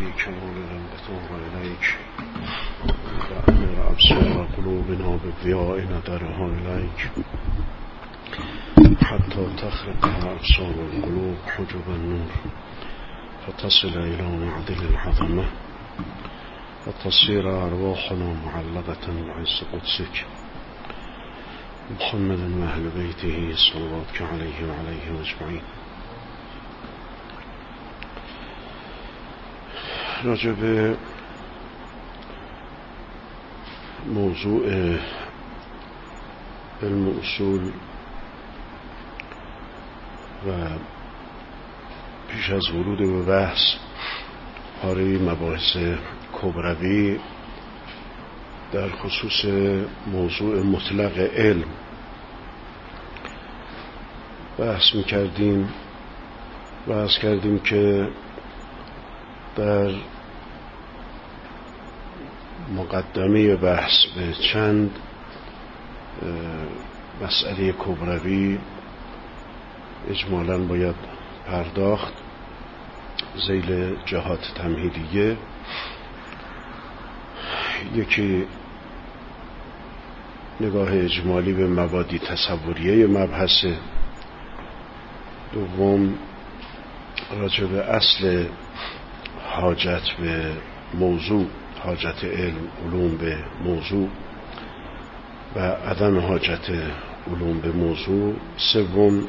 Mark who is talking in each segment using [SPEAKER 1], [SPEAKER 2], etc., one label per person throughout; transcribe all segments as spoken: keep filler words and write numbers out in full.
[SPEAKER 1] إليك مولدا بتوب إليك وأمر أبصار قلوبنا بالضياء ندرها إليك حتى تخرق أبصار القلوب حجب النور فتصل إلى معدل العظمة وتصير أرواحنا معلقة بعز قدسك محمد وأهل بيته صلواتك عليه وعليه أجمعين. راجع به موضوع علم اصول و پیش از ورود به بحث پاره مباحث کبروی در خصوص موضوع مطلق علم بحث می‌کردیم. بحث کردیم که در مقدمه بحث به چند مسئله کبروی اجمالاً باید پرداخت ذیل جهات تمهیدیه. یکی نگاه اجمالی به مبادی تصوریه مبحث، دوم راجع به اصل حاجت به موضوع، حاجت علم علوم به موضوع و عدم حاجت علوم به موضوع، سوم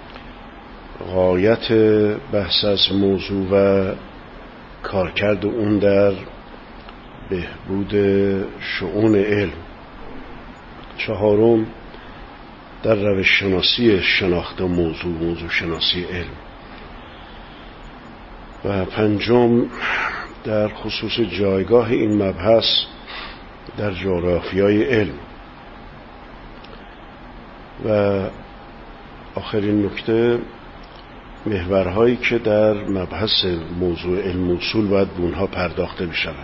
[SPEAKER 1] غایت بحث از موضوع و کارکرد اون در بهبود شؤون علم، چهارم در روش شناسی شناخت موضوع، موضوع شناسی علم، و پنجم در خصوص جایگاه این مبحث در جغرافیای علم، و آخرین نکته محورهایی که در مبحث موضوع علم اصول باید به اونها پرداخته بشود.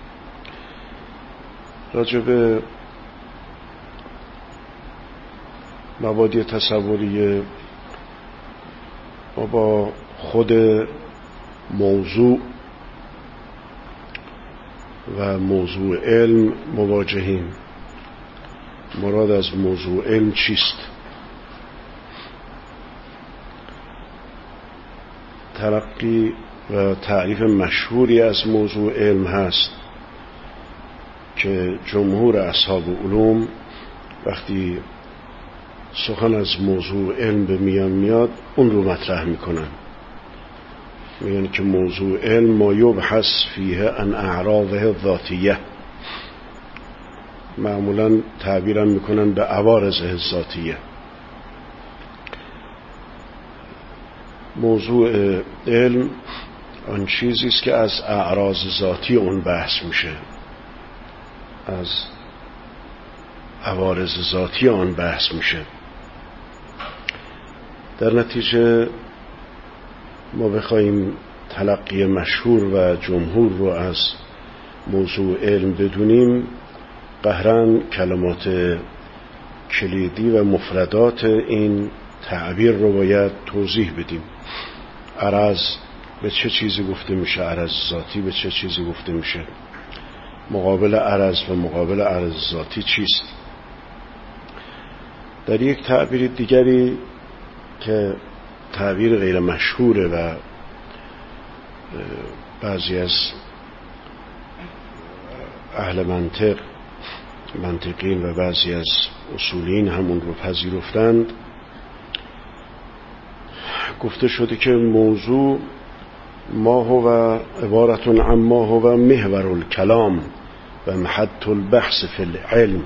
[SPEAKER 1] راجع به مبادی تصوریه ما با خود موضوع و موضوع علم مواجهیم. مراد از موضوع علم چیست؟ تلقی و تعریف مشهوری از موضوع علم هست که جمهور اصحاب علوم وقتی سخن از موضوع علم به میان میاد اون رو مطرح میکنن، میگن که موضوع علم ما یبحث فیه عن اعراضه ذاتیه، معمولا تعبیرم میکنن به عوارضه ذاتیه. موضوع علم آن چیزی است که از اعراض ذاتی اون بحث میشه، از عوارض ذاتی آن بحث میشه. در نتیجه ما بخوایم تلقی مشهور و جمهور رو از موضوع علم بدونیم، قهراً کلمات کلیدی و مفردات این تعبیر رو باید توضیح بدیم. عرض به چه چیزی گفته میشه؟ عرض ذاتی به چه چیزی گفته میشه؟ مقابل عرض و مقابل عرض ذاتی چیست؟ در یک تعبیر دیگری که تعبیر غیر مشهوره و بعضی از اهل منطق منطقین و بعضی از اصولین همون رو پذیرفتند، گفته شده که موضوع ما هو عبارت عن ما هو محور الکلام و محط البحث فی العلم.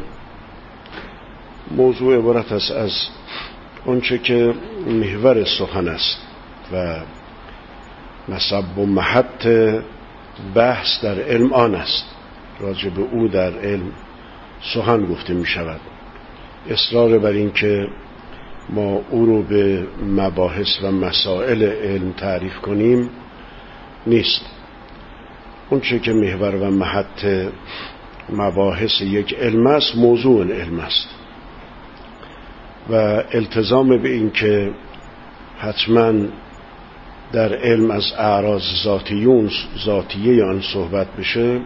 [SPEAKER 1] موضوع عبارت است از آنچه که محور سخن است و مصب و محط بحث در علم آن است، راجع به او در علم سخن گفته می شود. اصرار بر این که ما او رو به مباحث و مسائل علم تعریف کنیم نیست. اون چه که محور و محط مباحث یک علم است موضوع علم است، و التزام به این که حتما در علم از اعراض ذاتیون ذاتیه آن صحبت بشه،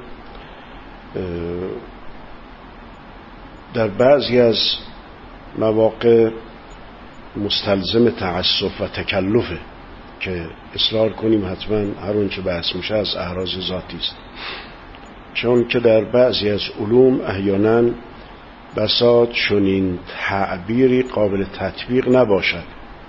[SPEAKER 1] در بعضی از مواقع مستلزم تعسف و تکلفه که اصرار کنیم حتما هر اون چه بحث میشه از اعراض ذاتی است، چون که در بعضی از علوم احیانا بساط چنین تعبیری قابل تطبیق نباشد،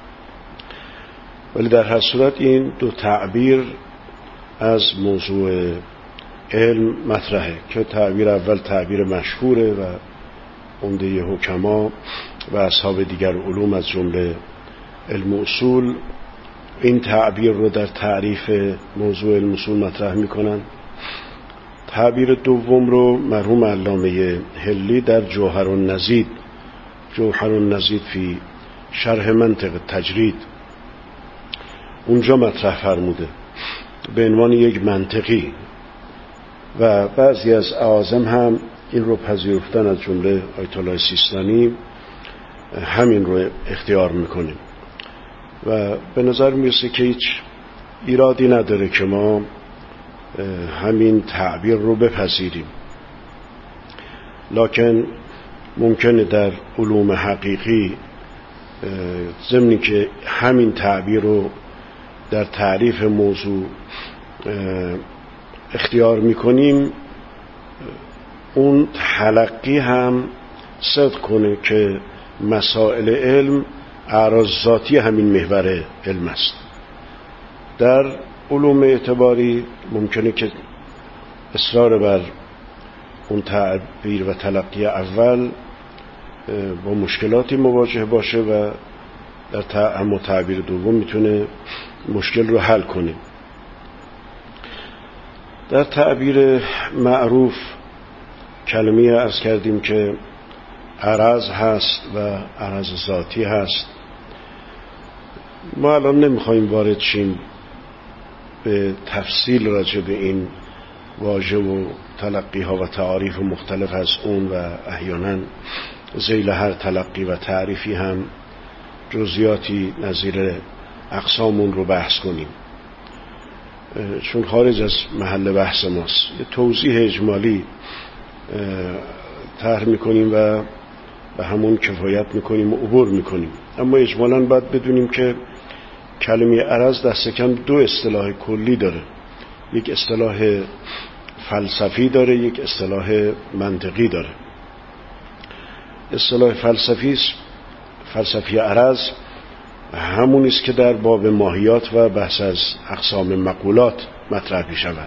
[SPEAKER 1] ولی در هر صورت این دو تعبیر از موضوع علم مطرحه که تعبیر اول تعبیر مشهوره و عمده حکما و اصحاب دیگر علوم از جمله علم اصول این تعبیر رو در تعریف موضوع علم اصول مطرح میکنن. تعبیر دوم رو مرحوم علامه حلی در جوهر النزید جوهر النزید فی شرح منطق تجرید اونجا مطرح فرموده به عنوان یک منطقی و بعضی از اعاظم هم این رو پذیرفتن، از جمله آیت الله سیستانی همین رو اختیار میکنیم و به نظر میرسه که هیچ ایرادی نداره که ما همین تعبیر رو بپذیریم، لکن ممکنه در علوم حقیقی ضمنی که همین تعبیر رو در تعریف موضوع اختیار میکنیم اون تلقی هم صدق کنه که مسائل علم اعراض ذاتی همین محور علم است. در علوم اعتباری ممکنه که اصرار بر اون تعبیر و تلقی اول با مشکلاتی مواجه باشه و در اما تعبیر دوم میتونه مشکل رو حل کنه. در تعبیر معروف کلمه‌ای عرض کردیم که عرض هست و عرض ذاتی هست. ما الان نمیخوایم وارد شیم به تفصیل راجع به این واژه و تلقی ها و تعاریف مختلف از اون و احیانا ذیل هر تلقی و تعریفی هم جزئیاتی نظیر اقسامون رو بحث کنیم، چون خارج از محل بحث ماست. یه توضیح اجمالی طرح میکنیم و به همون کفایت میکنیم و عبور میکنیم، اما اجمالاً باید بدونیم که کلمه عرض دست کم دو اصطلاح کلی داره، یک اصطلاح فلسفی داره، یک اصطلاح منطقی داره. اصطلاح فلسفی فلسفی عرض همون است که در باب ماهیات و بحث از اقسام مقولات مطرح می شود.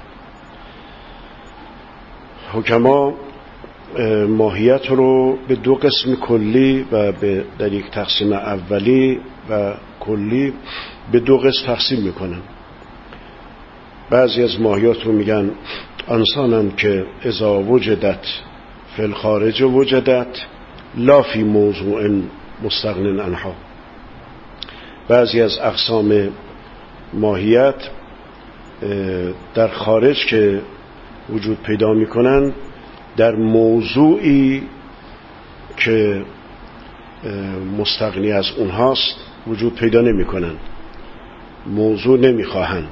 [SPEAKER 1] حکما ماهیت رو به دو قسم کلی و به در یک تقسیم اولی و کلی به دو قسم تقسیم میکنن. بعضی از ماهیات رو میگن انسانن که اذا وجدت فی الخارج وجدت لا فی موضوع مستغن عنها. بعضی از اقسام ماهیت در خارج که وجود پیدا میکنن در موضوعی که مستغنی از اونهاست وجود پیدا نمی کنن، موضوع نمی خواهند،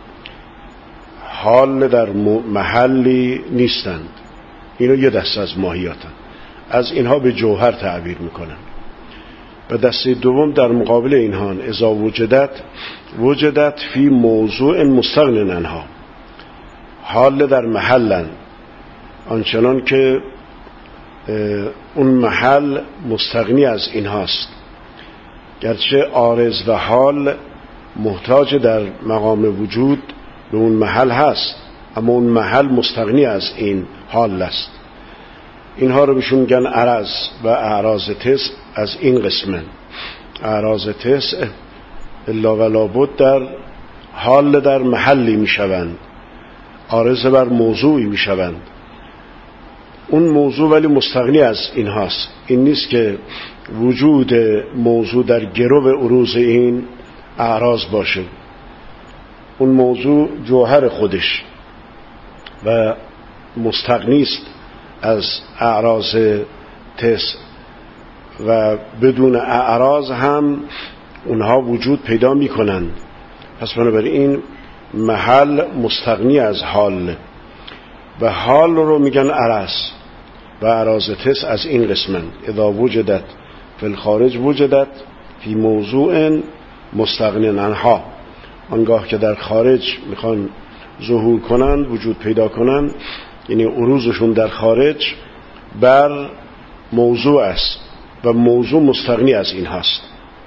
[SPEAKER 1] حال در محلی نیستند. اینو یه دسته از ماهیاتن، از اینها به جوهر تعبیر می کنن. و دسته دوم در مقابل اینها اذا وجدت وجدت فی موضوع مستغن عنها، حال در محلن، آنچنان که اون محل مستغنی از اینهاست، گرچه عارض و حال محتاج در مقام وجود به اون محل هست، اما اون محل مستغنی از این حال است. اینها رو بهشون میگن عرض و اعراض تسع. از این قسمن اعراض تسع الا و لابد در حال در محلی میشوند، عارض بر موضوعی میشوند. اون موضوع ولی مستغنی از این هاست. این نیست که وجود موضوع در گرو عروض این اعراض باشه. اون موضوع جوهر خودش و مستغنی است از اعراض تسع و بدون اعراض هم اونها وجود پیدا می کنند پس بنابراین محل مستغنی از حال و حال رو میگن عرض و عراضتس از این قسمن. اذا وجدت فی الخارج وجدت فی موضوع مستغنی عنها، آنگاه که در خارج میخوان ظهور کنند، وجود پیدا کنند، یعنی عروضشون در خارج بر موضوع است و موضوع مستغنی از این هست.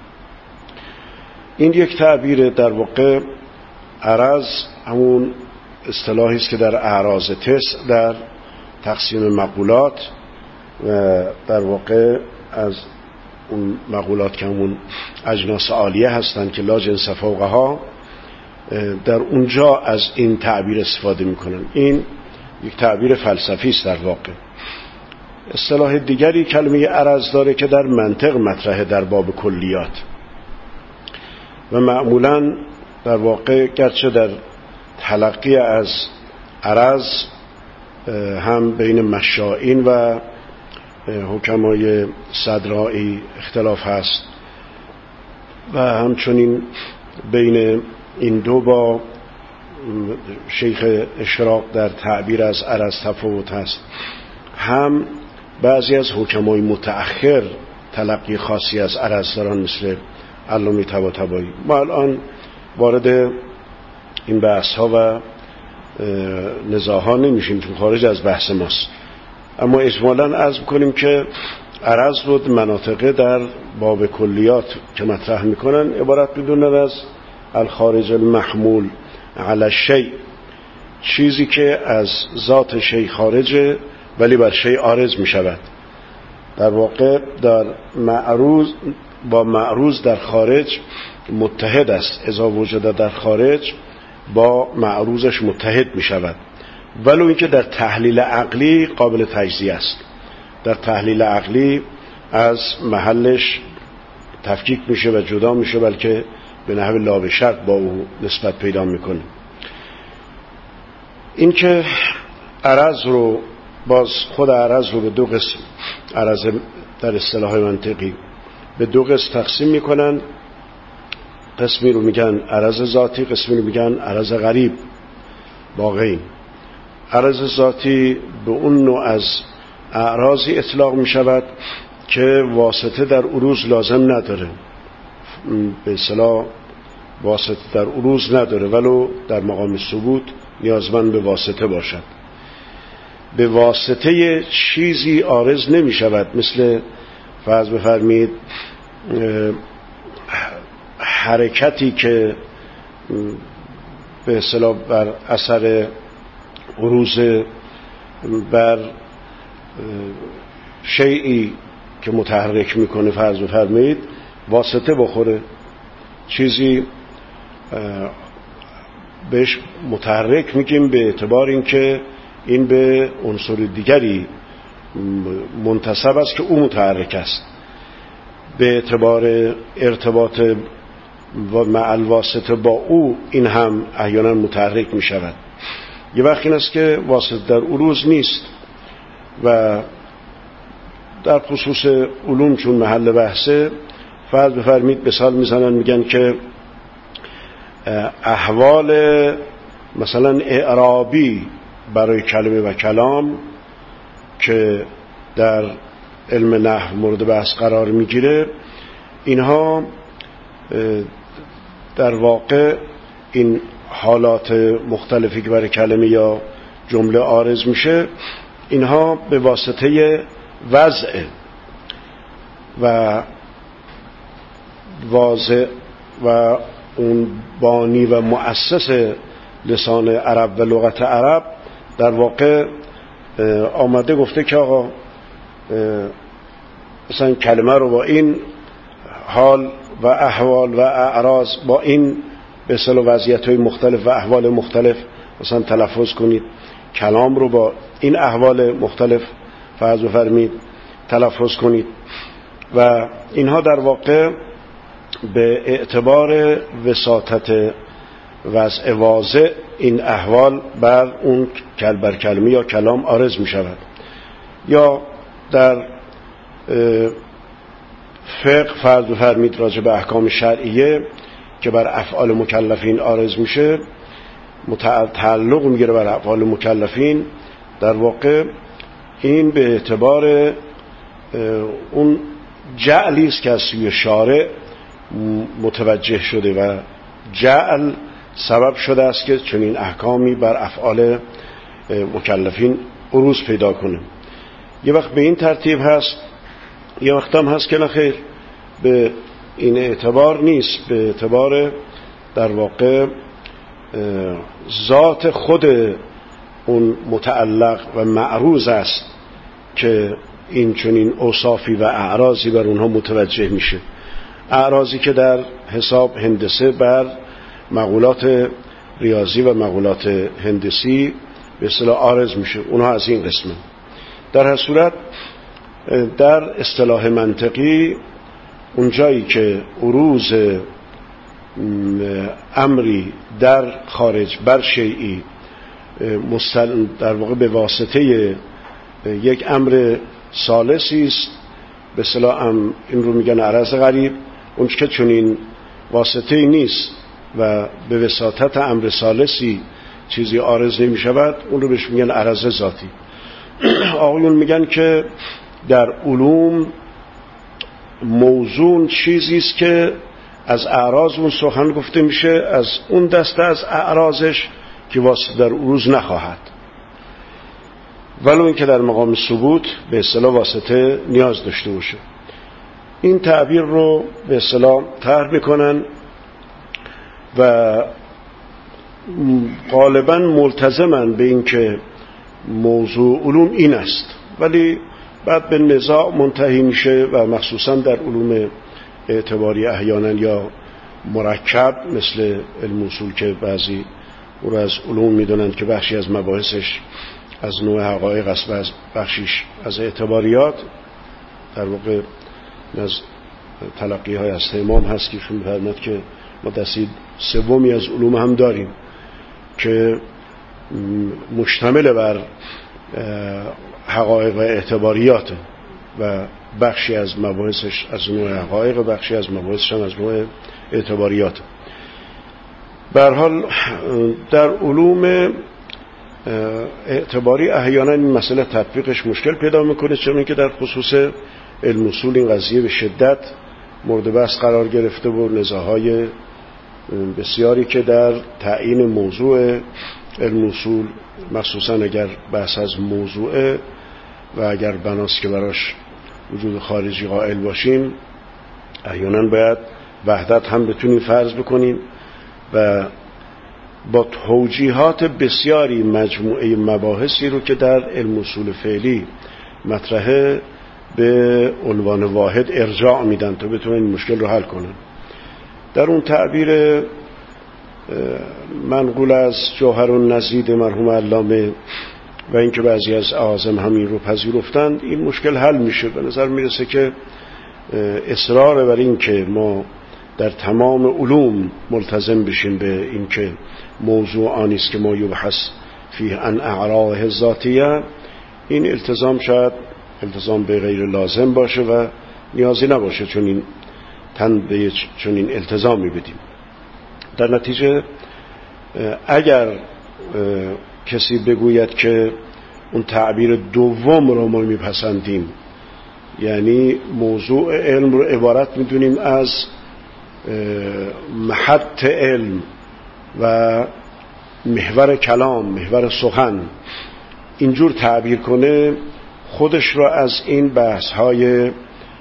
[SPEAKER 1] این یک تعبیر در واقع عرض همون اصطلاحی است که در اعراض تس در تقسیم مقولات و در واقع از اون مقولات که همون اجناس عالیه هستند که لا جنس فوقها، در اونجا از این تعبیر استفاده میکنن. این یک تعبیر فلسفی است در واقع. اصطلاح دیگری کلمه عرض داره که در منطق مطرحه در باب کلیات و معمولا در واقع گرچه در تلقی از عرض هم بین مشائین و حکمای صدرائی اختلاف هست و همچنین بین این دو با شیخ اشراق در تعبیر از عرض تفاوت هست. هم بعضی از حکمای متأخر تلقی خاصی از عرض دارن مثل علامه طباطبایی. ما الان وارد این بحث ها و نزاع ها نمیشیم چون خارج از بحث ماست، اما اجمالاً عرض میکنیم که عرض رو مناطقه در باب کلیات که مطرح میکنن عبارت بدونن از الخارج المحمول علی الشیء، چیزی که از ذات شیء خارجه ولی بر شیء عارض میشود. در واقع در معروض با معروض در خارج متحد است، اذا وجد در خارج با معروضش متحد میشود، ولو اینکه در تحلیل عقلی قابل تجزیه است. در تحلیل عقلی از محلش تفکیک میشه و جدا میشه، بلکه به نحو لا به شرط با او نسبت پیدا میکنه. این که عرض رو باز خود عرض رو به دو قسم، عرض در اصطلاح منطقی به دو قسم تقسیم میکنن. قسمی رو میگن عرض ذاتی، قسمی رو میگن عرض غریب باقی. عرض ذاتی به اون نوع از اعراضی اطلاق میشود که واسطه در عروض لازم نداره، به اصطلاح واسطه در عروض نداره ولو در مقام ثبوت نیازمند به واسطه باشد. به واسطه چیزی عارض نمی شود، مثل فرض بفرمید حرکتی که به اصطلاح بر اثر عروض بر شیئی که متحرک میکنه فرض بفرمایید واسطه بخوره، چیزی بهش متحرک میگیم به اعتبار اینکه این به عنصر دیگری منتسب است که او متحرک است، به اعتبار ارتباط و مع الواسطه با او این هم احیانا متحرک می شود. یه وقت این است که واسطه در عروض نیست و در خصوص علوم چون محل بحثه فرض بفرمید مثال میزنن میگن که احوال مثلا اعرابی برای کلمه و کلام که در علم نحو مورد بحث قرار میگیره، اینها در واقع این حالات مختلفی که برای کلمه یا جمله عارض میشه اینها به واسطه وضع و واضع و اون بانی و مؤسس لسان عرب و لغت عرب در واقع آمده گفته که آقا مثلا کلمه رو با این حال و احوال و اعراض با این به اصطلاح وضعیت‌های مختلف و احوال مختلف مثلا تلفظ کنید، کلام رو با این احوال مختلف فرض بفرمید تلفظ کنید و اینها در واقع به اعتبار وساطت وضع واضع این احوال بر اون کل بر کلمه یا کلام عارض می شود. یا در فقه فرض بفرمید راجع به احکام شرعیه که بر افعال مکلفین عارض میشه تعلق میگیره بر افعال مکلفین، در واقع این به اعتبار اون جعلی است که از سوی شارع متوجه شده و جعل سبب شده است که چنین احکامی بر افعال مکلفین عروض پیدا کنه. یه وقت به این ترتیب هست، یه وقت هم هست که نخیر به این اعتبار نیست، به اعتبار در واقع ذات خود اون متعلق و معروض است که این چنین اوصافی و اعراضی بر اونها متوجه میشه. اعراضی که در حساب هندسه بر مقولات ریاضی و مقولات هندسی به اصطلاح عارض میشه، اونها از این قسمه. در هر صورت در اصطلاح منطقی اونجایی که عروض امری در خارج بر شیئی در واقع به واسطه یک امر ثالثی است، به اصطلاح این رو میگن عرض غریب، اون که چنین واسطه‌ای نیست و به وساطت امر ثالثی چیزی عارض نمی شود، اون رو بهش میگن عرض ذاتی. آقایون میگن که در علوم موضوع چیزی است که از اعراض اون سخن گفته میشه، از اون دسته از اعراضش که واسطه در عروض نخواهد، ولو اینکه در مقام ثبوت به اصطلاح واسطه نیاز داشته باشه. این تعبیر رو به اصطلاح طرح میکنن و غالبا ملتزمن به این که موضوع علوم این است، ولی بعد به نزاع منتهی میشه و مخصوصا در علوم اعتباری احیانا یا مرکب مثل علم اصول که بعضی او را از علوم میدونن که بخشی از مباحثش از نوع حقایق است و از بخشیش از اعتباریات، در واقع از تلقی های از امام هست که شون می‌فرماد که ما دستی سومی از علوم هم داریم که مشتمل بر حقایق و اعتباریات و بخشی از مباحثش از نوع حقایق و بخشی از مباحثش هم از نوع اعتباریات. به هر حال در علوم اعتباری احیانا این مسئله تطبیقش مشکل پیدا میکنه، چون که در خصوص علم اصول این قضیه به شدت مورد بحث قرار گرفته و نزاعهای بسیاری که در تعیین موضوع علم اصول، مخصوصا اگر بحث از موضوع و اگر بناست که براش وجود خارجی قائل باشیم، احیانا باید وحدت هم بتونیم فرض بکنیم و با توجیهات بسیاری مجموعه مباحثی رو که در علم اصول فعلی مطرحه به عنوان واحد ارجاع میدن تا بتونن این مشکل رو حل کنن. در اون تعبیر منقول از جوهر النزید مرحوم علامه و اینکه بعضی از اعاظم همین رو پذیرفتند، این مشکل حل میشه. به نظر میرسه که اصرار بر این که ما در تمام علوم ملتزم بشیم به این که موضوع آنی است که ما یبحث فیه عن اعراض ذاتیه، این التزام شاید التزام به غیر لازم باشه و نیازی نباشه چون این تن به چون این التزامی بدیم. در نتیجه اگر کسی بگوید که اون تعبیر دوم رو ما میپسندیم، یعنی موضوع علم رو عبارت میدونیم از محط علم و محور کلام، محور سخن، اینجور تعبیر کنه، خودش را از این بحث های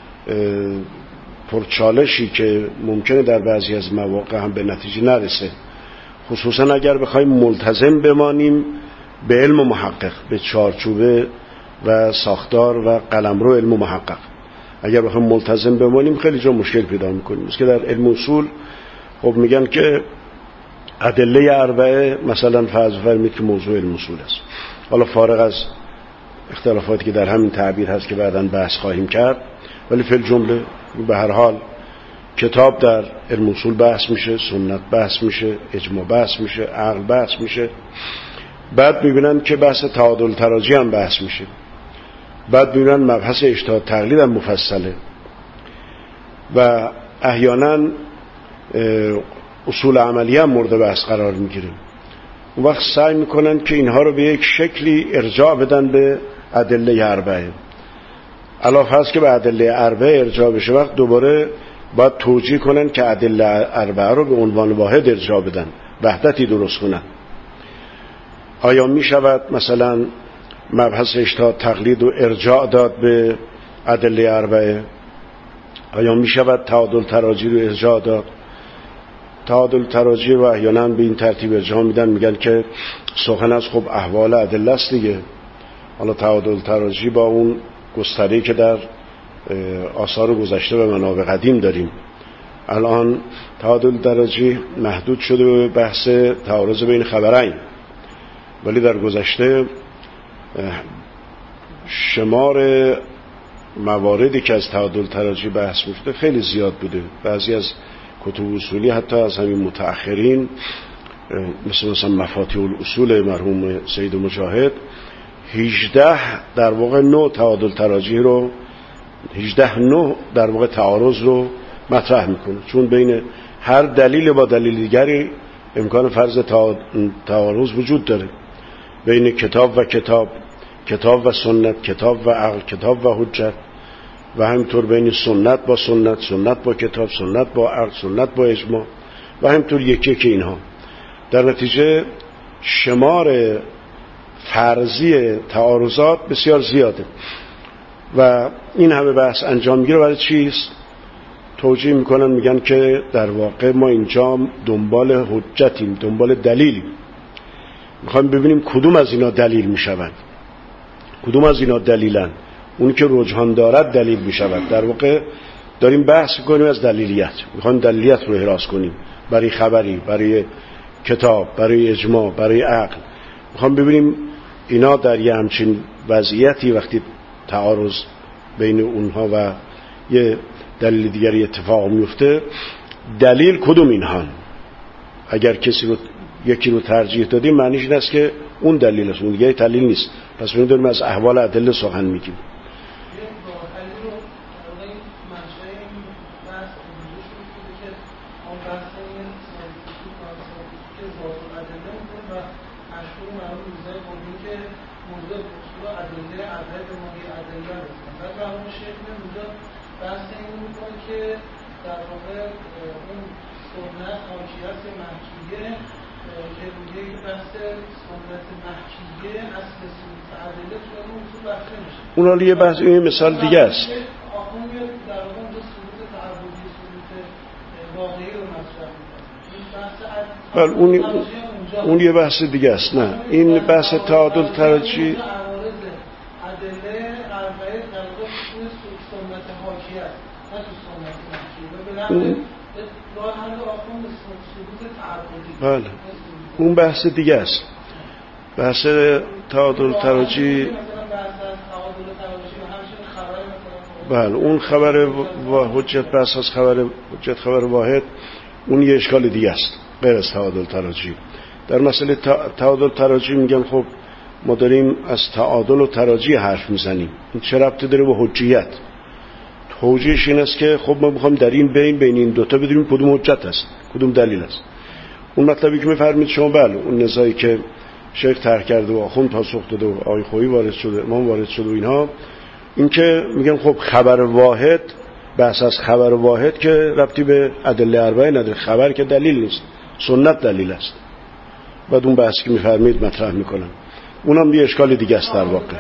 [SPEAKER 1] پرچالشی که ممکنه در بعضی از مواقع هم به نتیجه نرسه، خصوصا اگر بخوایم ملتزم بمانیم به علم محقق، به چارچوبه و ساختار و قلمرو علم محقق، اگر بخوایم ملتزم بمانیم خیلی جا مشکل پیدا میکنیم. مثل که در علم اصول خب میگن که ادله اربعه مثلا فرض فرمید که موضوع علم اصول است، حالا فارغ از اختلافاتی که در همین تعبیر هست که بعداً بحث خواهیم کرد، ولی فی الجمله به هر حال کتاب در علم اصول بحث میشه، سنت بحث میشه، اجماع بحث میشه، عقل بحث میشه، بعد میبینن که بحث تعادل تراجی هم بحث میشه، بعد میبینن مبحث اجتهاد تقلید هم مفصله و احیانا اصول عملی هم مورد بحث قرار میگیره. اون وقت سعی میکنن که اینها رو به یک شکلی ارجاع بدن به ادله اربعه. علاوه هست که به ادله اربعه ارجاع بشه وقت دوباره باید توجیه کنن که ادله اربعه رو به عنوان واحد ارجاع بدن، وحدتی درست کنن. آیا می شود مثلا مبحث اجتهاد تقلید و ارجاع داد به ادله اربعه؟ آیا می شود تعادل تراجی رو ارجاع داد؟ تعادل تراجی رو احیانا به این ترتیب ارجاع میدن، میگن که سخن از خب احوال ادله است دیگه. حالا تعادل تراجی با اون گستری که در آثار گذشته و منابع قدیم داریم، الان تعادل تراجی محدود شده به بحث تعارض بین خبرین، ولی در گذشته شمار مواردی که از تعادل تراجی بحث می‌شده خیلی زیاد بوده. بعضی از کتب اصولی حتی از همین متأخرین مثل مثلا مفاتیح الاصول مرحوم سید مجاهد هجده در واقع نوع تعادل تراجی رو هجده نوع در واقع تعارض رو مطرح میکنه، چون بین هر دلیل با دلیل دیگری امکان فرض تعارض وجود داره. بین کتاب و کتاب، کتاب و سنت، کتاب و عقل، کتاب و حجت، و همینطور بین سنت با سنت، سنت با کتاب، سنت با عقل، سنت با اجماع، و همینطور یکی که اینها. در نتیجه شمار فرضی تعارضات بسیار زیاده و این همه بحث انجام میگیره. برای چیست؟ توجیه میکنن، میگن که در واقع ما اینجا دنبال حجتیم، دنبال دلیلیم، میخوایم ببینیم کدوم از اینا دلیل میشوند، کدوم از اینا دلیلن. اونی که رجحان دارد دلیل میشود. در واقع داریم بحث کنیم از دلیلیت، میخوایم دلیلیت رو احراز کنیم برای خبری، برای کتاب، برای اجماع، برای عقل. میخوایم ببینیم اینا در یه همچین وضعیتی وقتی تعارض بین اونها و یه دلیل دیگری اتفاق میفته، دلیل کدوم اینها. اگر کسی رو یکی رو ترجیح دادیم معنیش این است که اون دلیل است، اون دیگه دلیل نیست. پس ما داریم از احوال ادله سخن میگیم. اونا یه بحث، این مثال دیگه است. بله اون اون یه بحث دیگه است. نه این بحث تعادل تراجی اون... بله اون بحث دیگه است. بحث تعادل تراجی بله اون خبر و حجت بحث از خبر حجت خبر واحد، اون یه اشکال دیگه است غیر از تعادل تراجی. در مسئله تعادل تراجی میگن خب ما داریم از تعادل و تراجی حرف میزنیم، این چه ربطی داره به حجیت؟ توجیهش این است که خب ما میخوایم در این بین بین این دوتا بدونیم کدوم حجت است، کدوم دلیل است. اون مطلبی که میفرمید شما، بله اون نزاعی که شیخ طرح کرده و آخوند پاسخ داده و آقای خویی وارد شده، امام وارد شده و اینها، این که میگن خب خبر واحد، بحث از خبر واحد که ربطی به ادله اربعه نداره، خبر که دلیل نیست، سنت دلیل است. بعد اون بحثی که میفرمید مطرح میکنن، اونم یه اشکال دیگه است در واقع.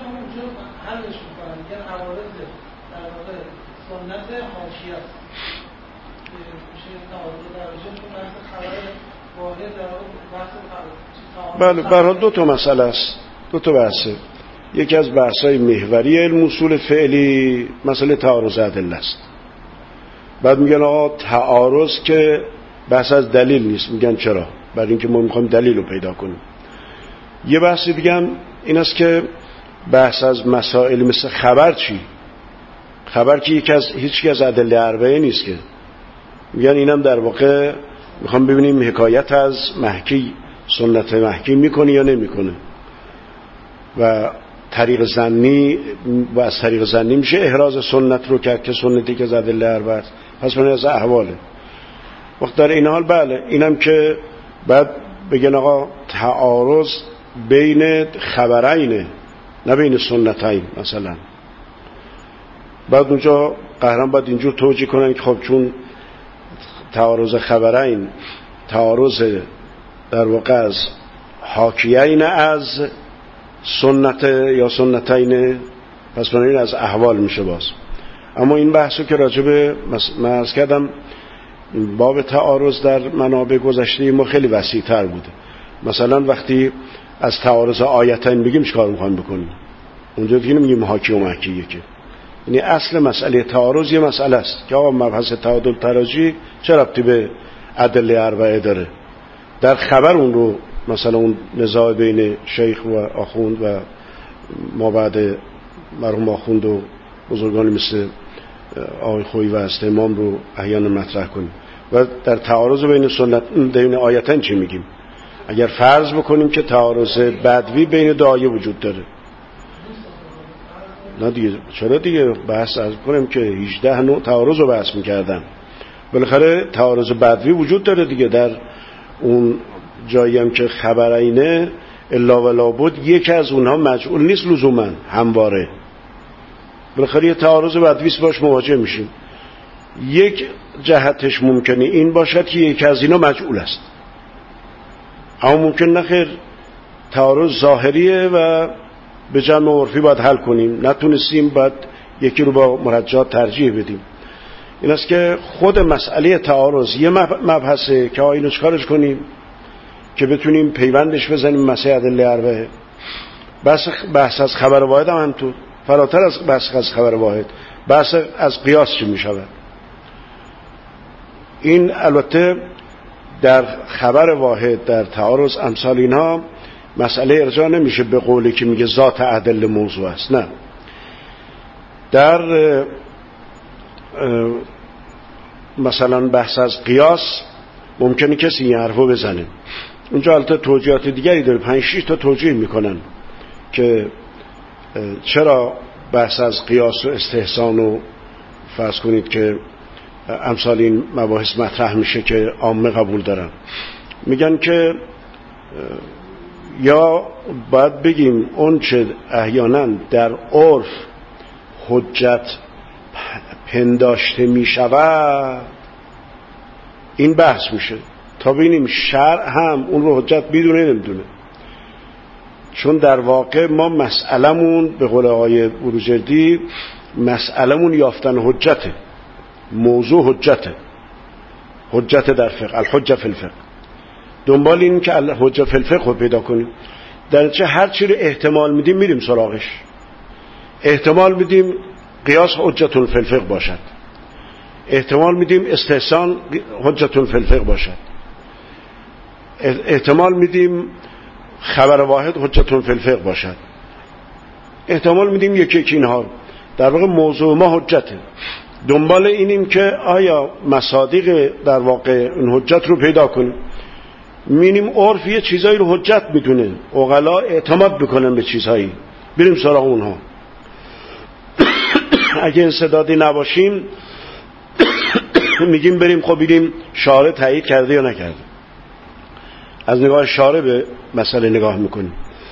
[SPEAKER 1] بله برای دو تا مسئله است، دو تا بحثه. یکی از بحث‌های محوری علم اصول فعلی مسئله تعارض ادله است. بعد میگن آقا تعارض که بحث از دلیل نیست. میگن چرا؟ برای اینکه ما میخوایم دلیل رو پیدا کنیم. یه بحث دیگه هم این است که بحث از مسائل مثل خبر چی؟ خبر که یکی از هیچ از ادله اربعه نیست که. میگن اینم در واقع میخوام ببینیم حکایت از محکی، سنت محکی میکنه یا نمیکنه، و طریق زنی و از طریق زنی میشه احراز سنت رو کرد که سنتی که از ادله اربعه است. پس من از احواله. وقت در این حال بله اینم که بعد بگن آقا تعارض بین خبرینه نه بین سنتین مثلا، بعد اونجا قهرم باید اینجور توجیه کنن که خب چون تعارض خبرین تعارض در واقع از حاکیین از سنت یا سنتین، پس بنابراین از احوال میشه باز. اما این بحثو که راجبه من عرض کردم باب تعارض در منابع گذشته ما خیلی وسیع تر بوده. مثلا وقتی از تعارض آیتین بگیم چیکار میخوایم بکنیم؟ اونجا دیگه نمیگیم حاکی و محکیه که، یعنی اصل مسئله تعارض یه مسئله است که آقا مبحث تعادل تراجی چه ربطی به ادله اربعه داره؟ در خبر اون رو مثلا اون نزاع بین شیخ و آخوند و ما بعد مرحوم آخوند و بزرگان مثل آقای خویی و است امام رو احیانا مطرح کنیم. و در تعارض بین سنت بین آیتین چی میگیم؟ اگر فرض بکنیم که تعارض بدوی بین دو آیه وجود داره، نه دیگه چرا دیگه بحث از کنیم که هجده نوع تعارض رو بحث میکردن، بالاخره تعارض بدوی وجود داره دیگه. در اون جایی هم که خبرینه الا ولا بود یکی از اونها مجعول نیست لزوما همواره، بالاخره یه تعارض بدویست باش مواجه میشیم. یک جهتش ممکنه این باشد که یکی از اینا مجعول است، اما ممکن نخیر تعارض ظاهریه و به جمع عرفی باید حل کنیم، نتونستیم باید یکی رو با مرجعات ترجیح بدیم. این است که خود مسئله تعارض یه مبحثه که اینو چکارش کنیم که بتونیم پیوندش بزنیم مسئله ادله اربعه. بحث بحث از خبر واحد هم همینطور، فراتر از بحث از خبر واحد بحث از قیاس چی می شود. این البته در خبر واحد در تعارض امثال اینها مسئله ارجاع نمیشه به قولی که میگه ذات ادله موضوع است، نه. در مثلا بحث از قیاس ممکنه کسی این حرفو بزنه، اونجا البته توجیهات دیگری داره، پنج شش تا توجیه میکنن که چرا بحث از قیاس و استحسان و فرض کنید که امثال این مباحث مطرح میشه که عامه قبول دارن. میگن که یا باید بگیم اون چه احیانا در عرف حجت پنداشته میشود این بحث میشه تا ببینیم شرع هم اون رو حجت میدونه نمیدونه. چون در واقع ما مسئلمون به قول آقای بروجردی مسئلمون یافتن حجته، موضوع حجته، حجت در فقه، الحجه فی الفقه، دنبال این که الحجه فی الفقه رو پیدا کنیم. در چه هر چی رو احتمال میدیم میریم سراغش. احتمال میدیم قیاس حجتون فی الفقه باشد، احتمال میدیم استحسان حجتون فی الفقه باشد، احتمال میدیم خبر واحد حجتون فی الفقه باشد، احتمال میدیم یکی یکی اینها. در واقع موضوع ما حجته، دنبال اینیم که آیا مصادیق در واقع این حجت رو پیدا کنیم. می‌بینیم عرف یه چیزایی رو حجت میدونه، عقلا اعتماد بکنن به چیزهایی، بریم سراغ اونها. اگه انسدادی نباشیم میگیم بریم خب بریم شارع تایید کرده یا نکرده، از نگاه شارع به مسئله نگاه میکنیم.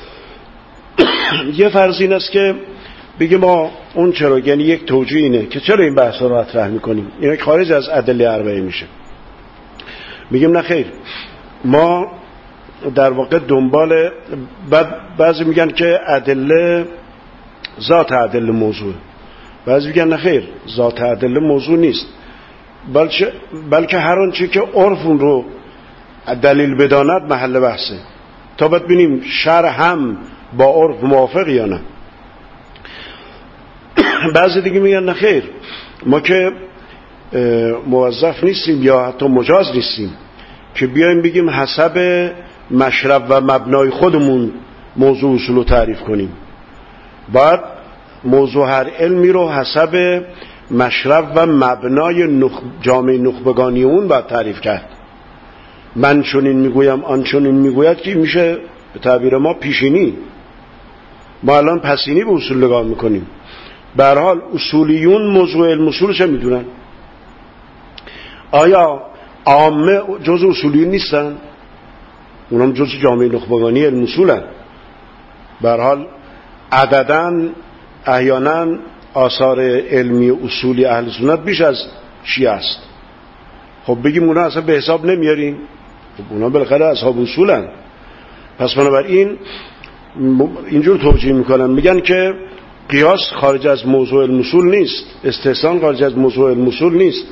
[SPEAKER 1] یه فرض این است که بگیم ما اون چرا، یعنی یک توجیه اینه که چرا این بحث رو مطرح میکنیم، اینا خارج از ادله اربعه میشه. میگیم نه خیر، ما در واقع دنبال بعضی میگن که ادله ذات ادله موضوع، بعضی میگن نه خیر ذات ادله موضوع نیست، بلکه بلکه هر آنچه که عرف اون رو دلیل بداند محل بحثه، تا بعد ببینیم شرع هم با عرف موافق یا نه. بعضی دیگه میگن نه خیر، ما که موظف نیستیم یا حتی مجاز نیستیم که بیایم بگیم حسب مشرب و مبنای خودمون موضوع اصول رو تعریف کنیم، باید موضوع هر علمی رو حسب مشرب و مبنای نخ... جامعه نخبگانی اون باید تعریف کرد. من چنین میگویم آن چنین میگوید که میشه به تعبیر ما پیشینی، ما الان پسینی به اصول نگاه میکنیم. به هر حال اصولیون موضوع علم اصول چه میدونن؟ آیا عامه جز اصولیون نیستن، اونم جز جامعه نخبگانی علم اصولن. به هر حال عددن احیانا آثار علمی اصولی اهل سنت بیش از شیعه است. خب بگیم اونا اصلا به حساب نمیاریم، خب اونا بالاخره اصحاب اصولن. پس بنابراین اینجور توجیه میکنن، میگن که قیاس خارج از موضوع علم اصول نیست، استحسان خارج از موضوع علم اصول نیست.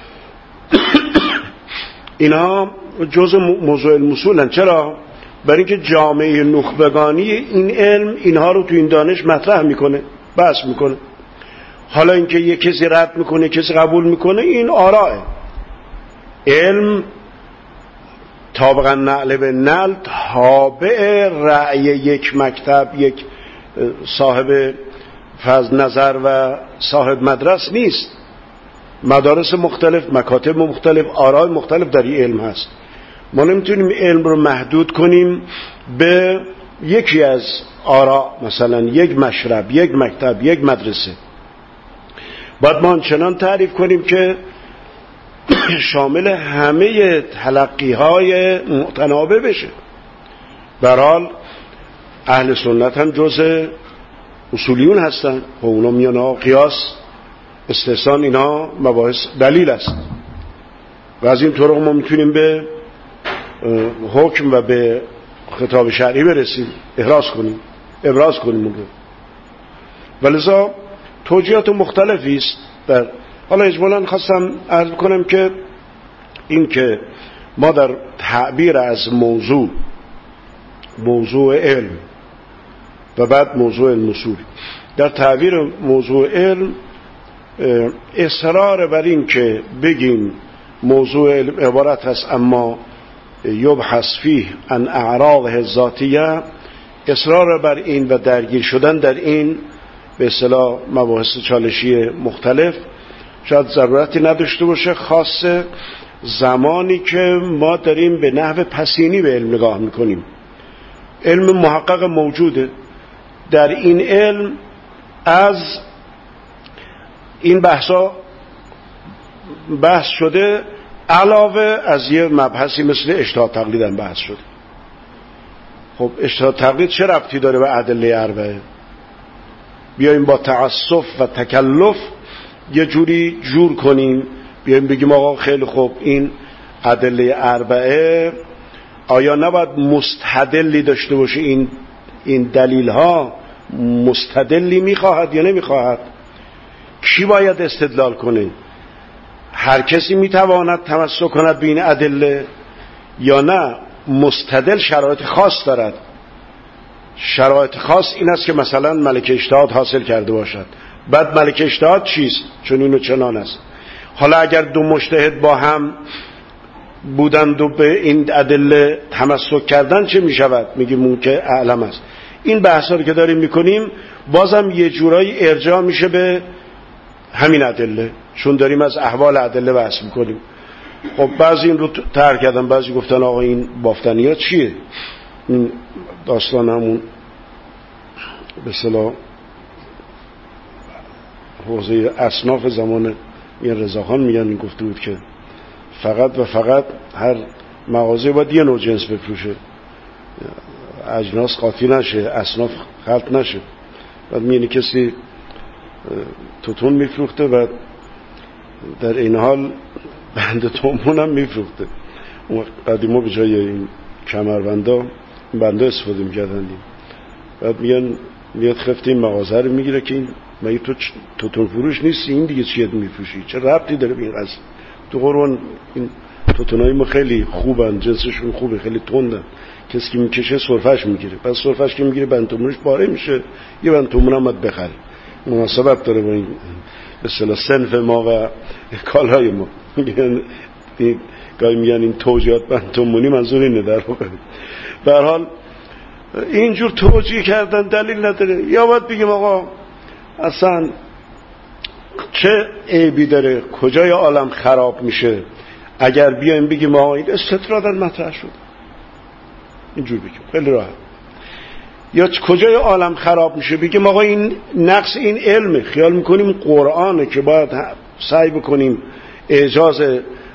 [SPEAKER 1] اینا جزء موضوع علم اصولن. چرا؟ برای اینکه جامعه نخبگانی این علم اینها رو تو این دانش مطرح میکنه، بحث میکنه. حالا اینکه یک کسی رد میکنه، کسی قبول میکنه، این آراءه. علم طابقا نعل به نعل تابع رأی یک مکتب، یک صاحب فضل نظر و صاحب مدرس نیست. مدارس مختلف، مکاتب مختلف، آراء مختلف در این علم هست. ما نمیتونیم علم رو محدود کنیم به یکی از آراء، مثلا یک مشرب، یک مکتب، یک مدرسه. باید ما چنان تعریف کنیم که شامل همه تلقی‌های متنابه بشه. به هر حال اهل سنت هم جزء اصولیون هستن و اونا میان قیاس، استحسان، اینا مباحث دلیل است و از این طرق ما میتونیم به حکم و به خطاب شرعی برسیم، احراز کنیم، ابراز کنیم. ولذا توجیهات مختلفی است. در حالا اجمالاً خواستم عرض کنم که این که ما در تعبیر از موضوع موضوع علم و بعد موضوع علم اصول، در تعبیر موضوع علم اصرار بر این که بگیم موضوع علم عبارت است اما یبحث فیه عن اعراضه الذاتیه، اصرار بر این و درگیر شدن در این به اصطلاح مباحث چالشی مختلف شاید ضرورتی نداشته باشه، خاصه زمانی که ما داریم به نحو پسینی به علم نگاه میکنیم. علم محقق موجوده، در این علم از این بحثا بحث شده، علاوه از یه مبحثی مثل اجتهاد تقلید هم بحث شده. خب اجتهاد تقلید چه ربطی داره به ادله اربعه؟ بیایم با تعسف و تکلف یه جوری جور کنیم، بیایم بگیم آقا خیلی خوب این ادله اربعه آیا نباید مستدلی داشته باشه؟ این این دلیل ها مستدلی میخواهد یا نمیخواهد؟ کی باید استدلال کنه؟ هر کسی میتواند تمسک کند بین ادله یا نه مستدل شرایط خاص دارد؟ شرایط خاص این است که مثلا ملکه اجتهاد حاصل کرده باشد. بعد ملکه اجتهاد چیست؟ چون اینو چنان است. حالا اگر دو مجتهد با هم بودند و به این ادله تمسک کردن چه میشود؟ میگیم اون که اعلم است. این بحثا رو که داریم میکنیم بازم یه جورایی ارجاع میشه به همین ادله، چون داریم از احوال ادله بحث میکنیم. خب بعضی این رو ترک کردن، بعضی گفتن آقا این بافتنی ها چیه؟ این داستان همون به اصطلاح حوزه اصناف زمان این رضاخان میگن، این گفته بود که فقط و فقط هر مغازه باید یه نوع جنس بفروشه، اجناس قاطی نشه، اصناف خلط نشه. بعد میینه کسی توتون میفروخته و در این حال بند تومون هم میفروخته. قدیما به جای این کمربندا بنده استفاده میکردن. بعد میگن میاد خفته این مغازه رو میگیره که این مگه تو توتون فروش نیستی؟ این دیگه چیه میفروشی؟ چه ربطی داره به این قضیه؟ تو قرآن این توتونای ما خیلی خوبن، جنسشون خوبه، خیلی تندن، کسی که میکشه سرفش میگیره، پس سرفش که میگیره بند تومونش پاره میشه، یه بند تومون هم باید بخره. مناسبت داره با این به اصطلاح صنف ما و کالای ما. میگن این گاهی میگن این توجیهات بند تومونی، منظور اینه در واقع. به هر حال اینجور توجیه کردن دلیل نداره. یا باید بگیم آقا اصلا چه عیبی داره، کجای عالم خراب میشه اگر بیایم بگیم آقا این استطرادا مطرح شد، اینجور بگیم خیلی راحت. یا کجای عالم خراب میشه بگیم آقا این نقص این علمه، خیال میکنیم قرآنه که باید سعی بکنیم اعجاز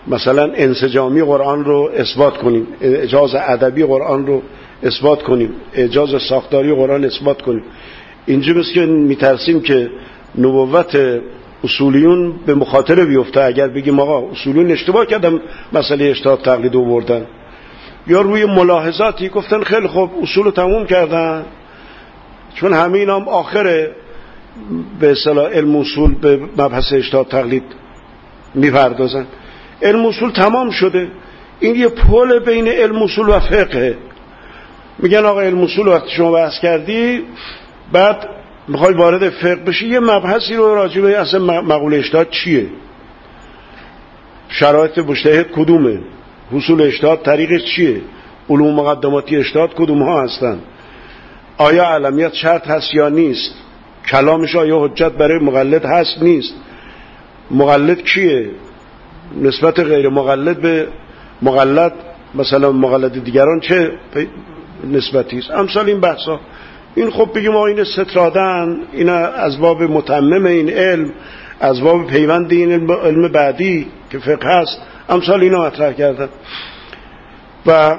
[SPEAKER 1] مثلا انسجامی قرآن رو اثبات کنیم، اعجاز ادبی قرآن رو اثبات کنیم، اعجاز ساختاری قرآن اثبات کنیم. اینجا بس که میترسیم که نبوت اصولیون به مخاطره بیفته اگر بگیم آقا اصولیون اشتباه کردن مسئله اجتهاد تقلید آوردن، یا روی ملاحظاتی گفتن خیلی خوب اصول رو تموم کردن، چون همه اینا هم آخره به اصطلاح علم اصول به مبحث اجتهاد تقلید میپردازن. علم اصول تمام شده، این یه پل بین علم اصول و فقه. میگن آقا علم اصول وقتی شما بحث کردی بعد میخوای وارد فقه بشی، یه مبحثی رو راجع به اصلا مقوله اجتهاد چیه، شرایط مجتهد کدومه، حصول اجتهاد طریقش چیه، علوم مقدماتی اجتهاد کدوم ها هستن، آیا علمیت شرط هست یا نیست، کلامش آیا حجت برای مقلد هست نیست، مقلد کیه، نسبت غیر مقلد به مقلد مثلا مقلد دیگران چه نسبتی است، امثال این بحثا. این خب بگیم آقا این استطرادن، این از باب متمم این علم، از باب پیوند این علم, علم بعدی که فقه هست، امثال اینا مطرح کردن. و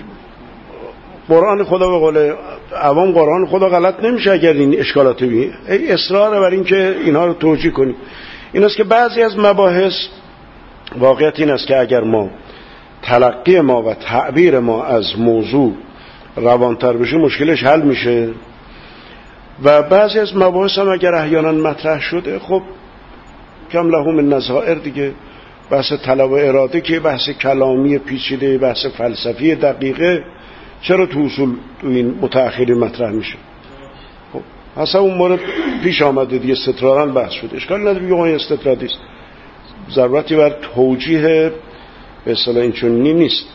[SPEAKER 1] قرآن خدا به قول عوام قرآن خدا غلط نمیشه اگر این اشکالات بی اصرار بر این که اینها رو توجیه کنیم. این است که بعضی از مباحث واقعیت این است که اگر ما تلقی ما و تعبیر ما از موضوع روانتر بشه مشکلش حل میشه، و بعضی از مباحث هم اگر احیانا مطرح شده خب کم لهم من نظائر دیگه، بحث طلب و اراده که بحث کلامی پیچیده، بحث فلسفی دقیقه، چرا تو اصول تو این متأخری مطرح میشه؟ خب اصلا اون مورد پیش آمده دیگه، استطرادن بحث شده، اشکال نداره بگم این استطرادی است، ضرورتی بر توجیه به اصطلاح این چنینی نیست.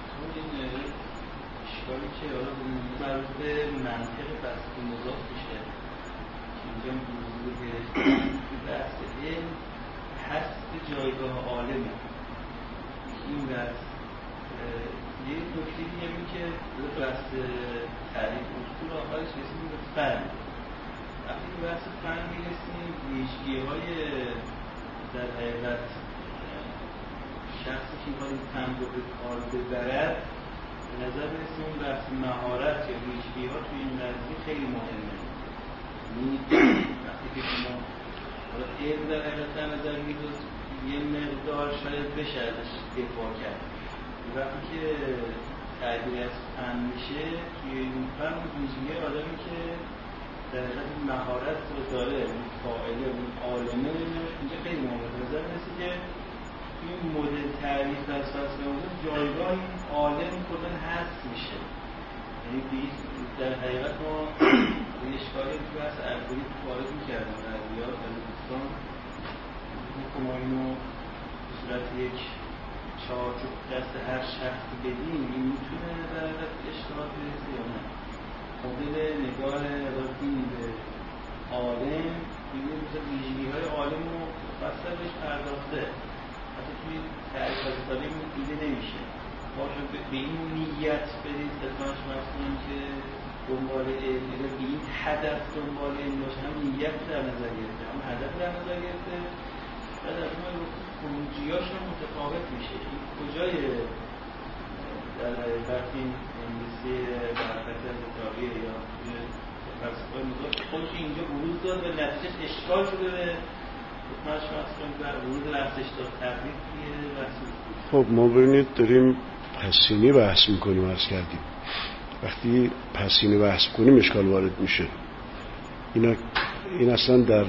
[SPEAKER 1] خب ما ببینید داریم پسینی بحث میکنیم، عرض کردیم وقتی پسینی بحث کنیم اشکال وارد میشه. اینا این اصلا در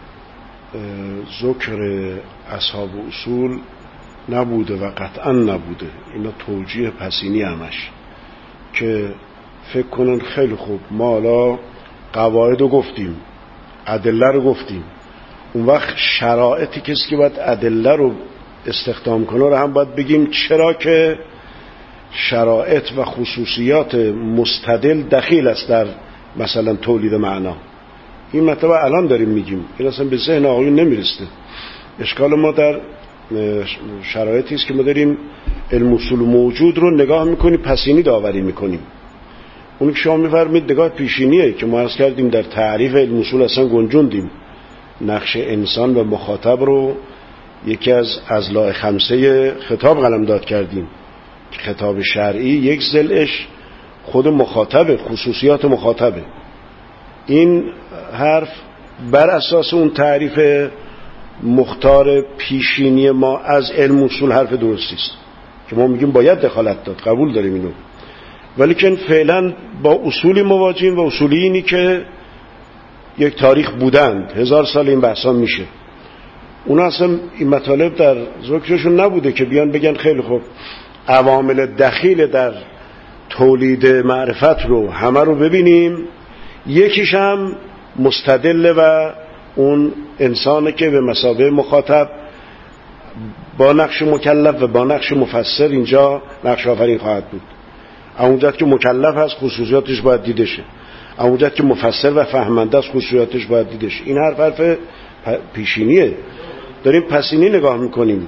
[SPEAKER 1] ذکر اصحاب اصول نبوده و قطعا نبوده، اینا توجیه پسینی همش که فکر کنن خیلی خوب ما حالا قواعد رو گفتیم، ادله رو گفتیم، اون وقت شرایطی کسی که باید ادله رو استخدام کنه رو هم باید بگیم چرا که شرایط و خصوصیات مستدل دخیل است در مثلا تولید معنا. این مطلب الان داریم میگیم، این اصلا به ذهن آقایون نمیرسه. اشکال ما در شرایطی است که ما داریم علم اصول موجود رو نگاه میکنیم، پسینی داوری میکنیم. اون که شما میفرمید نگاه پیشینیه که ما عرض کردیم در تعریف علم اصول اصلا گنجوندیم، نقش انسان و مخاطب رو یکی از اضلاع خمسه خطاب قلمداد کردیم. خطاب شرعی یک ضلعش خود مخاطبه، خصوصیات مخاطبه. این حرف بر اساس اون تعریف مختار پیشینی ما از علم اصول حرف درستی است که ما میگیم باید دخالت داد، قبول داریم اینو، ولی که فعلا با اصولی مواجهیم و اصولی اینی که یک تاریخ بودند، هزار سال این بحثا میشه. اونا اصلا این مطالب در ذکرشون نبوده که بیان بگن خیلی خوب عوامل دخیل در تولید معرفت رو همه رو ببینیم، یکیش هم مستدل و اون انسانه که به مثابه مخاطب با نقش مکلف و با نقش مفسر اینجا نقش آفرین خواهد بود. اونجایی که مکلف هست خصوصیاتش باید دیده شه، اونجایی که مفسر و فهمنده است خصوصیاتش باید دیده شه. این حرف حرف پیشینیه، داریم پسینی نگاه میکنیم.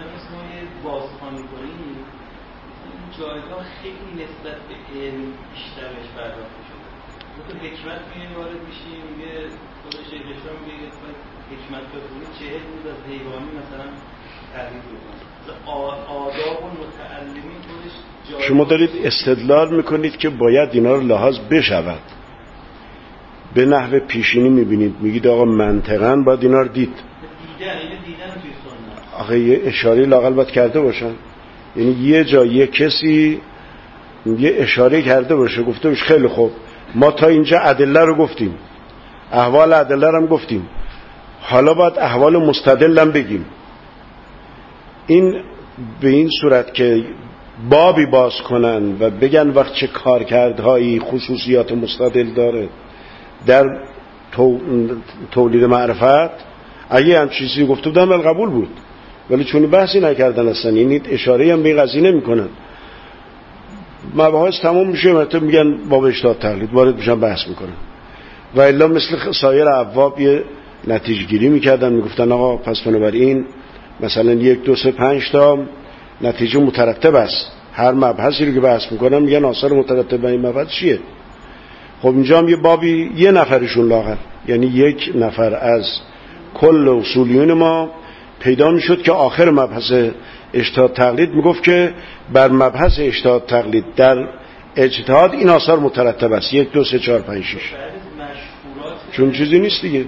[SPEAKER 2] جایگاه خیلی نسبت به علم بیشتر بهش پرداخته شده. تو حکمت میگه وارد میشی، میگه خودش اشاره میگه حکمت بخونی چهل روز از حیوانی مثلا تغییر بکنه. آداب و متعلمین خودش
[SPEAKER 1] شما دارید استدلال میکنید که باید اینا رو لحاظ بشود، به نحو پیشینی میبینید، میگید آقا منطقاً باید اینا رو دید.
[SPEAKER 2] دیدن اینو دیدن توی سنت.
[SPEAKER 1] آخه یه اشاره لااقل باید کرده باشن، یعنی یه جا یه کسی یه اشاره کرده باشه، گفته باشه خیلی خوب ما تا اینجا ادله رو گفتیم، احوال ادله رو هم گفتیم، حالا باید احوال مستدل هم بگیم. این به این صورت که بابی باز کنن و بگن وقت چه کارکردهایی خصوصیات مستدل داره در تولید معرفت، اگه هم چیزی گفته بودن من قبول بود، ولی چونی بحثی نکردن اصلا، این اشاره هم به این قضیه نمی کنن. مباحث تمام میشه مثلا میگن باب اجتهاد تقلید، وارد میشن بحث میکنن، و الا مثل سایر ابواب یه نتیجه گیری میکردن، میگفتن آقا پس بنابراین مثلا یک دو سه پنج تا نتیجه مترتب است، هر مبحثی رو که بحث میکنن میگن آثار مترتب به این مبحث چیه. خب اینجا هم یه بابی یه نفرشون لاغر، یعنی یک نفر از کل اصولیون ما پیدا میشد که آخر مبحث اجتهاد تقلید میگفت که بر مبحث اجتهاد تقلید در اجتهاد این آثار مترتب است، یک دو سه چهار پنج شش، چون چیزی نیست دیگه.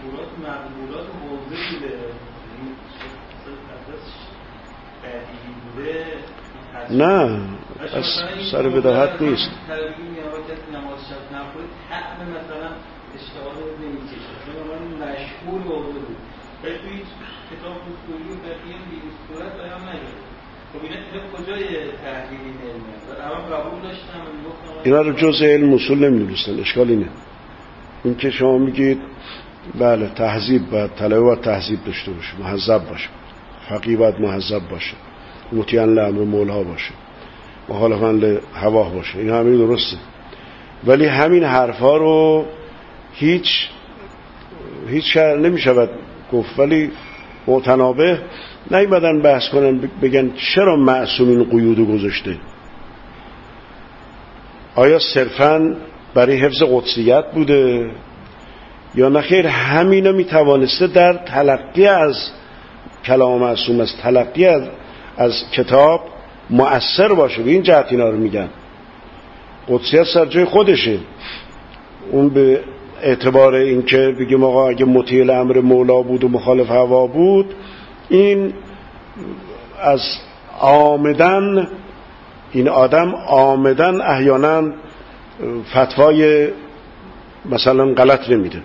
[SPEAKER 1] نه از سر بداهت نیست.
[SPEAKER 2] کتاب اصولی و بقیه به این صورت بیان نگرد. خب اینا کجای تحلیل این علمه؟ اما قبول داشتم میگفتم
[SPEAKER 1] اینا رو جزء علم اصول نمی‌دونستن. اشکال اینه این که شما میگید بله تهذیب و طلبه باید تهذیب داشته باشه، مهذب باشه، فقیه باید مهذب باشه، مطیعاً لامر مولا باشه، مخالفاً لهواه باشه، اینا همین درسته، ولی همین حرفا رو هیچ هیچ شر نمی‌شود گفت. ولی متنابه نیومدن بحث کنن بگن چرا معصومین قیود گذاشته، آیا صرفاً برای حفظ قدسیت بوده یا نخیر همینو میتوانسته در تلقی از کلام معصوم، از تلقی از, از کتاب مؤثر باشه. به این جهت اینا رو میگن. قدسیت سر جای خودشه، اون به اعتبار این که بگیم آقا اگه مطیع امر مولا بود و مخالف هوا بود، این از آمدن این آدم آمدن احیانا فتوای مثلا غلط نمیده،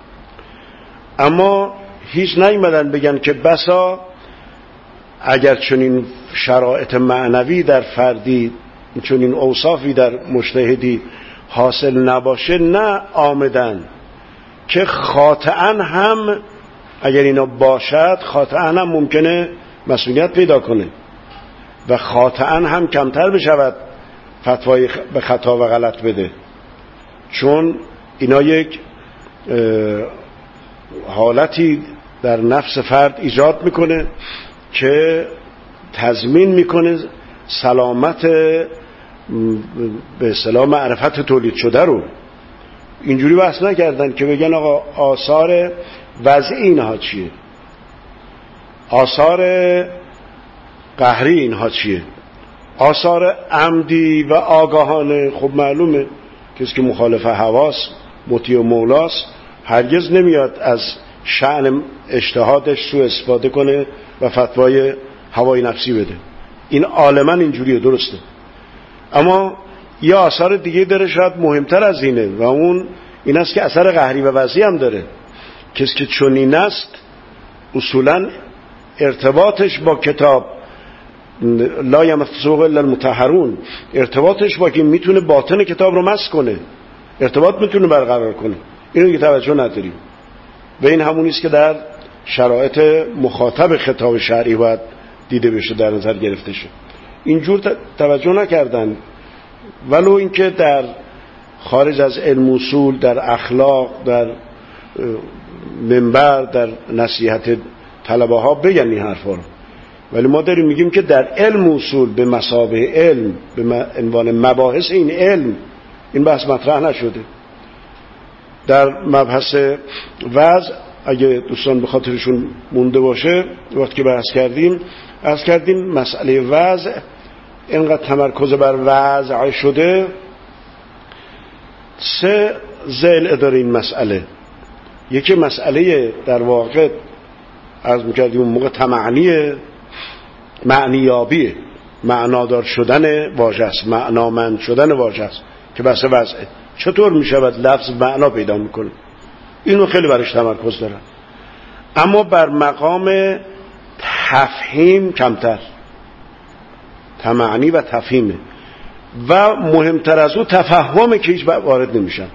[SPEAKER 1] اما هیچ نیومدن بگن که بسا اگر چنین شرایط معنوی در فردی، چنین اوصافی در مجتهدی حاصل نباشه، نه آمدن که خاطئاً هم اگر اینا باشد خاطئاً هم ممکنه مسئولیت پیدا کنه و خاطئاً هم کمتر بشود فتوای به خطا و غلط بده، چون اینا یک حالتی در نفس فرد ایجاد میکنه که تضمین میکنه سلامت به اصطلاح معرفت تولید شده رو. اینجوری بحث نکردن که بگن آقا آثار وضعی اینها چیه، آثار قهری اینها چیه؟ آثار عمدی و آگاهانه خب معلومه کسی که مخالف هواست مطیع مولاست هرگز نمیاد از شأن اجتهادش سوء استفاده کنه و فتوای هوای نفسی بده. این عالما اینجوریه، درسته. اما یه آثار دیگه داره شاید مهمتر از اینه و اون این است که اثر قهری و وضعی هم داره. کسی که چنین است اصولا ارتباطش با کتاب لا یمسه الا المطهرون، ارتباطش با که میتونه باطن کتاب رو مس کنه، ارتباط میتونه برقرار کنه. اینو که توجه نداریم و این همونی است که در شرایط مخاطب خطاب شرعی باید دیده بشه، در نظر گرفته شه. اینجور توجه نکردن، ولو اینکه در خارج از علم اصول، در اخلاق، در منبر، در نصیحت طلبه ها بگن این حرفا رو، ولی ما داریم میگیم که در علم اصول به مثابه علم، به عنوان مباحث این علم این بحث مطرح نشده. در مبحث وضع اگه دوستان به خاطرشون مونده باشه، وقتی که بحث کردیم از کردیم مسئله وضع اینقدر تمرکز بر وضع شده، سه ذیل داره این مسئله. یکی مسئله در واقع عرض میکردیم اون موقع تمعنی معنیابیه، معنادار شدن واژه است، معنامند شدن واژه است که بحث وضعه. چطور میشود لفظ معنا پیدا میکنه؟ اینو خیلی برش تمرکز دارن، اما بر مقام تفهیم کمتر. تمعنی و تفهیمه و مهمتر از اون تفهمه که هیچ وارد نمیشن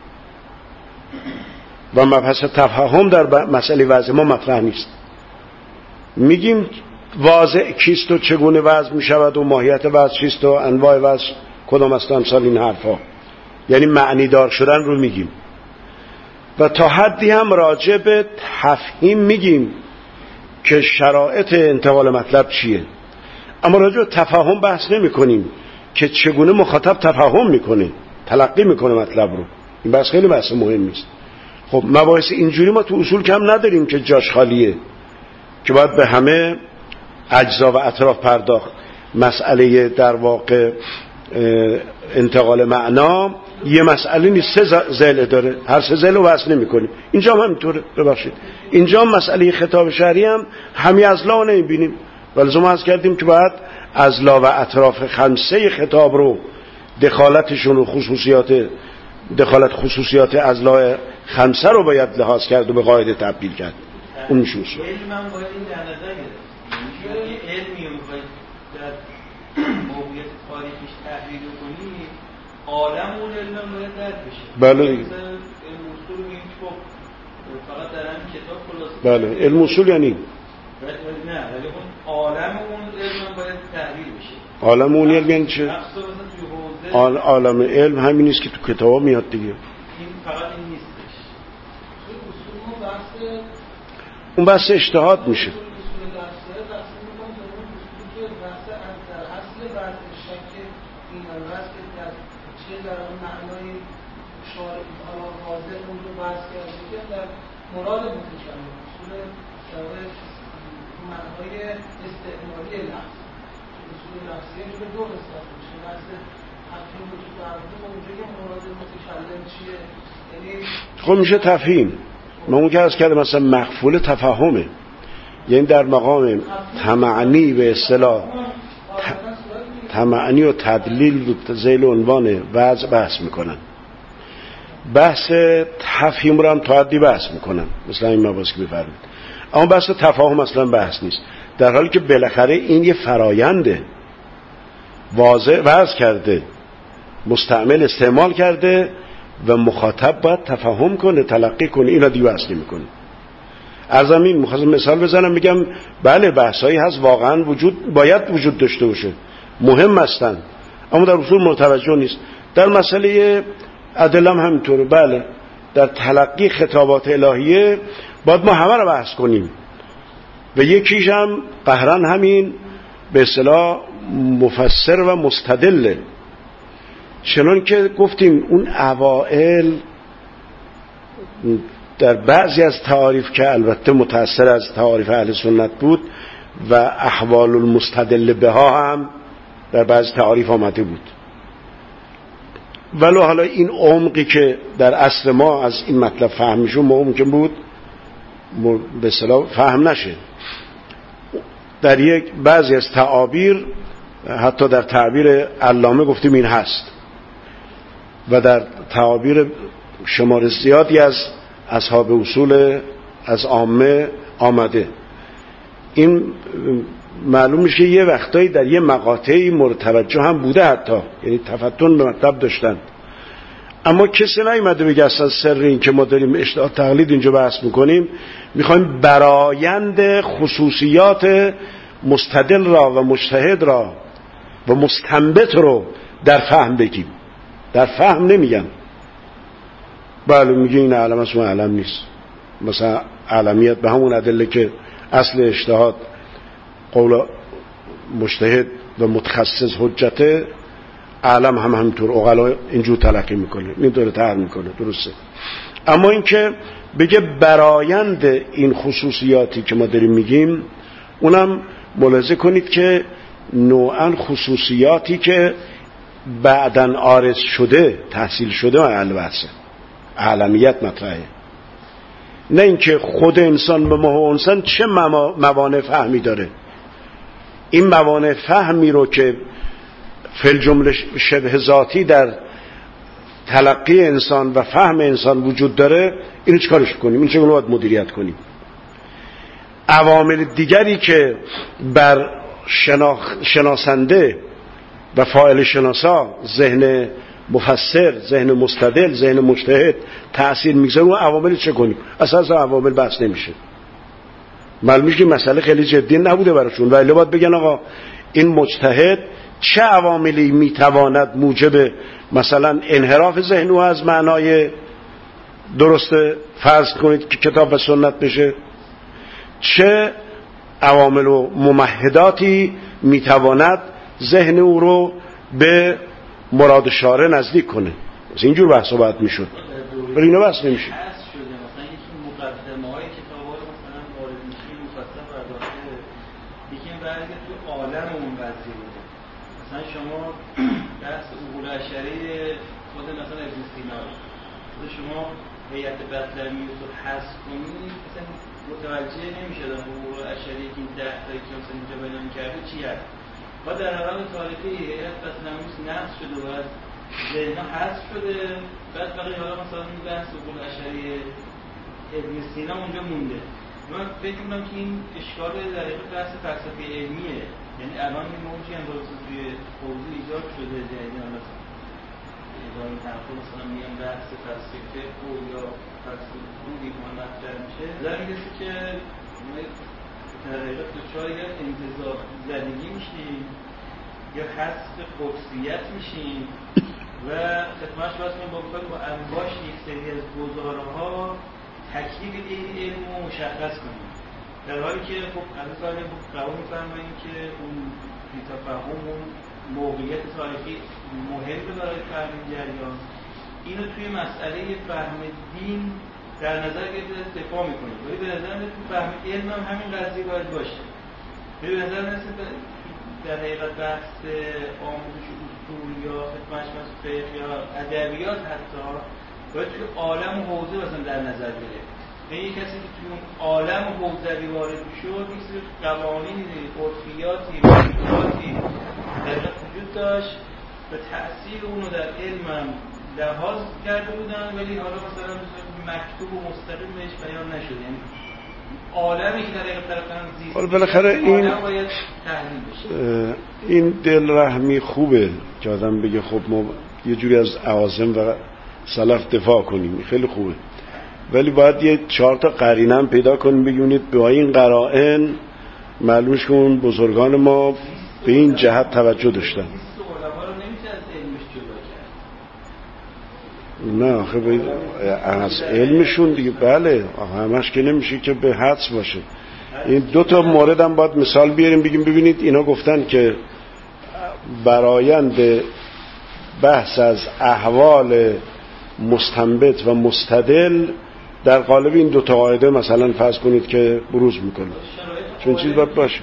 [SPEAKER 1] و مبحث تفهم در مسئله وضع ما مطرح نیست. میگیم واضع کیست و چگونه وضع میشود و ماهیت وضع چیست و انواع وضع کدام است، امثال این حرفا، یعنی معنی دار شدن رو میگیم و تا حدی هم راجع به تفهیم میگیم که شرایط انتقال مطلب چیه، اما راجع به تفاهم بحث نمی کنیم که چگونه مخاطب تفاهم میکنه، تلقی میکنه مطلب رو. این بحث خیلی بحث مهمی است. خب مباحث اینجوری ما تو اصول کم نداریم که جاش خالیه، که باید به همه اجزا و اطراف پرداخت. مسئله در واقع انتقال معنا یه مسئله نیست، سه ذیل داره، هر سه ذیل رو بحث نمی کنیم. اینجا هم همینطوره، ببخشید اینجا هم مسئله خطاب شرعی هم همین ازلا رو نمیبینیم، ولی ما از کردیم که باید ازلا و اطراف خمسه خطاب رو، دخالتشون و خصوصیات دخالت خصوصیات ازلا خمسه رو باید لحاظ کرد و به قاعده تبدیل کرد. اون میشه اصول.
[SPEAKER 2] علم هم باید این در نظر گرفت. یه علمی رو باید در موقعیت تاریخیش تحلیل کنی، عالم اون علم هم باید درک بشه.
[SPEAKER 1] بله.
[SPEAKER 2] علم اصول میگیم که فقط در همین کتاب خلاصه.
[SPEAKER 1] بله. علم اصول یعنی
[SPEAKER 2] نه، ولی اون عالم اون علم باید تحلیل بشه.
[SPEAKER 1] عالم اون علم یعنی چه؟ عالم علم همین نیست که تو کتابا میاد دیگه.
[SPEAKER 2] این فقط این نیستش.
[SPEAKER 1] اون بحث اجتهاد میشه.
[SPEAKER 3] مراد متکلم اصول معنای استعمالی لفظ، اصول لفظیه که به دو قسمت میشه. بحث تفهیم و تعبیر اونجا که مراد متکلم چیه، یعنی
[SPEAKER 1] خب میشه تفهیم. ما اون که از کردم مثلا مخفول تفهمه، یعنی در مقام تمعنی به اصطلاح تمعنی و تدلیل رو ذیل عنوان وضع بحث میکنن، بحث تفهیم رو هم تا حدی بحث میکنن، مثلا این مباحث که بفرمید، اما بحث تفاهم اصلا بحث نیست، در حالی که بالاخره این یه فراینده، واضح وضع کرده، مستعمل استعمال کرده و مخاطب باید تفاهم کنه، تلقی کنه، اینا دیگه بحث نمیکنه. از همین می‌خواستم مثال بزنم، میگم بله بحثایی هست واقعا وجود باید وجود داشته باشه، مهم هستن، اما در اصول متوجه نیست. در مسئله ادله هم همینطوره. بله در تلقی خطابات الهیه باید ما همه رو بحث کنیم و یکیش هم قهرن همین به اصطلاح مفسر و مستدله. چنان که گفتیم اون اوائل در بعضی از تعاریف که البته متأثر از تعاریف اهل سنت بود و احوال المستدل بها هم در بعضی تعاریف آمده بود، ولو حالا این عمقی که در اصل ما از این مطلب فهم میشه ممکن بود به اصطلاح فهم نشه. در یک بعضی از تعابیر، حتی در تعبیر علامه گفتیم این هست و در تعابیر شمار زیادی از اصحاب اصول از عامه آمده. این معلوم میشه که یه وقتایی در یه مقاطعی مورد توجه هم بوده، حتی یعنی تفتن به مطلب داشتن، اما کسی نیومده بگه اصلا سر این که ما داریم اجتهاد تقلید اینجا بحث میکنیم میخوایم برایند خصوصیات مستدل را و مجتهد را و مستنبط رو در فهم بگیم. در فهم نمیگن. بله میگه این علم است و علم نیست. مثلا علمیت به همون ادله که اصل اجتهاد قول مجتهد و متخصص حجته، علم هم همینطور عقلا اینجور تلقی میکنه، این داره طرح میکنه، درسته. اما این که بگه برایند این خصوصیاتی که ما داریم میگیم، اونم ملاحظه کنید که نوعا خصوصیاتی که بعداً عارض شده، تحصیل شده و البته علمیت مطرحه، نه اینکه خود انسان به ما و انسان چه موانع فهمی داره. این موانع فهمی رو که فی جمله شبه ذاتی در تلقی انسان و فهم انسان وجود داره، اینو چیکارش کنیم؟ این چگونه باید مدیریت کنیم؟ عوامل دیگری که بر شناخ... شناسنده و فاعل شناسا، ذهن مفسر، ذهن مستدل، ذهن مجتهد تأثیر میگذاره، اون عوامل چه کنیم؟ اصلا عوامل بحث نمیشه. معلومه که مسئله خیلی جدی نبوده براشون، ولی باید بگن آقا این مجتهد چه عواملی میتواند موجب مثلا انحراف ذهن او از معنای درست فرض کنید که کتاب و سنت بشه، چه عوامل و ممهداتی میتواند ذهن او رو به مراد شارع نزدیک کنه. مثلا اینجور بحثا باید میشد، ولی اینا بحث نمیشه.
[SPEAKER 2] مثلا شما بحث اصول اشعری خود مثلا ابن سینا رو شما هیئت بطلمیوس رو حذف کنید، مثلا متوجه نمیشه در اصول اشعری که این ده تایی که مثلا اینجا بیان کرده چی هست. و در حال تاریخی هیئت بطلمیوس نقض شده و از ذهن‌ها حذف شده، بعد بقیه حالا مثلا این بحث اصول اشعری ابن سینا اونجا مونده. من فکر می‌کنم که این اشکال در واقع بحث فلسفه علمیه، یعنی الان این موجی هم درست توی حوزه ایجاد شده جدیدن، مثلا با این طرف مثلا میان بحث فلسفه و یا فلسفه بودی که مطرح میشه، در میگه که ما در حقیقت دچار یا انتزاع زدگی میشیم یا حذف قدسیت میشیم و خدمتش باید کنیم با بکنیم با انباش یک سری از گزاره‌ها تکلیف این علم رو مشخص کنیم، در حالی که خب از سال قبول می‌فرماییم که اون بی‌تفاهم اون موقعیت تاریخی مهمه برای فهم جریان، اینو توی مسئله فهم دین در نظر گرفته دفاع می‌کنیم. ولی به نظر میاد تو فهم علم هم همین قضیه باید باشه. به نظر میاد در حقیقت بحث آموزش اصول یا خدمتش مثل فقه یا ادبیات حتی باید توی عالم و حوزه مثلا در نظر گرفت. یعنی کسی که توی اون عالم حوزوی وارد شد، یک سری قوانینی، عرفیاتی، معیاتی در وجود داشت و تأثیر اونو در علم هم لحاظ کرده بودن، ولی حالا مثلا مکتوب و مستقیم بهش بیان نشد. یعنی عالمی که در حقیقت طرفن زیست،
[SPEAKER 1] حالا بالاخره این
[SPEAKER 2] باید تحلیل بشه.
[SPEAKER 1] این دلرحمی خوبه که آدم بگه خب ما یه جوری از اعاظم و سلف دفاع کنیم، خیلی خوبه، ولی باید یه چهار تا قرینه هم پیدا کنیم بگونید به این قرائن معلومش کن بزرگان ما به این جهت توجه داشتن. نه آخه باید از علمشون دیگه، بله همش که نمیشه که به حدس باشه. این دو تا مورد هم باید مثال بیاریم بگیم ببینید اینا گفتن که برایند بحث از احوال مستنبط و مستدل در قالب این دو تا قاعده مثلا فرض کنید که بروز میکنه، چون چیز باید باشه.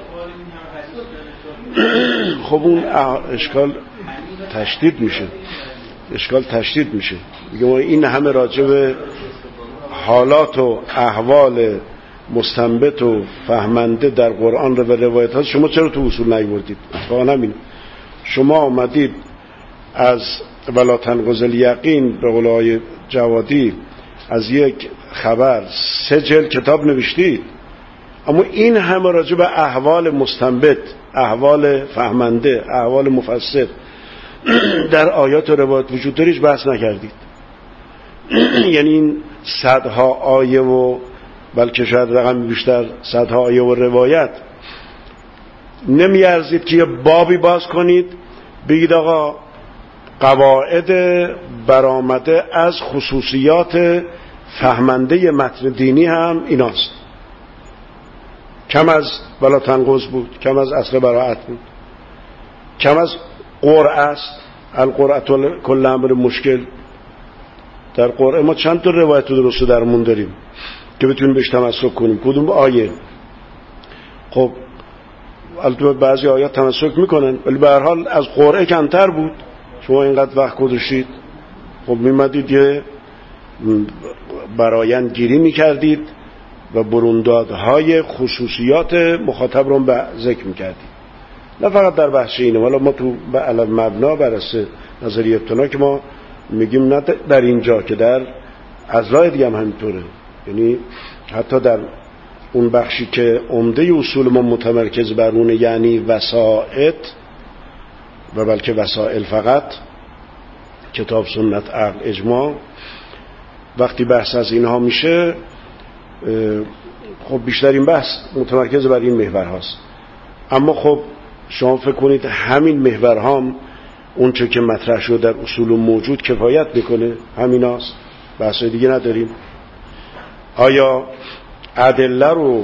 [SPEAKER 1] خب اون اشکال تشدید میشه، اشکال تشدید میشه. میگم این همه راجع به حالات و احوال مستنبت و فهمنده در قرآن و روایت ها، شما چرا تو اصول نیوردید؟ اتفاقا همین شما آمدید از ولا تنقض الیقین به قول آقای جوادی از یک خبر سه جلد کتاب نوشتید، اما این همه راجع به احوال مستنبت، احوال فهمنده، احوال مفسر در آیات و روایات وجود داریش بحث نکردید. یعنی این صدها آیه و بلکه شاید رقم بیشتر صدها آیه و روایت نمیارزید که یه بابی باز کنید بگید آقا قواعد برآمده از خصوصیات فهمنده متن دینی هم ایناست. کم از ولا تنقض بود، کم از اصل براءت بود، کم از قرعه است. القرعه کل امر مشکل. در قرعه ما چند تا روایت درست درمون داریم که بتونیم بهش تمسک کنیم. کدوم آیه؟ خب البته بعضی آیات تمسک میکنن ولی به هر حال از قرعه کمتر بود. شما اینقدر وقت گذاشتید، خب میمدید یه برایند گیری میکردید و بروندادهای خصوصیات مخاطب رو به ذکر میکردید. نه فقط در بحث اینه، ولی ما تو به علم مبنا برسه نظریه ابتنا که ما میگیم نه در اینجا که در اضلاع دیگه هم همینطوره. یعنی حتی در اون بخشی که عمده اصول ما متمرکز بر اونه، یعنی وسائط و بلکه وسائل فقط، کتاب سنت عقل اجماع، وقتی بحث از اینها میشه خب بیشتر این بحث متمرکز بر این محور هاست. اما خب شما فکر کنید همین محور هم اون چه که مطرح شده در اصول موجود کفایت میکنه؟ همین هاست، بحث دیگه نداریم. آیا ادله رو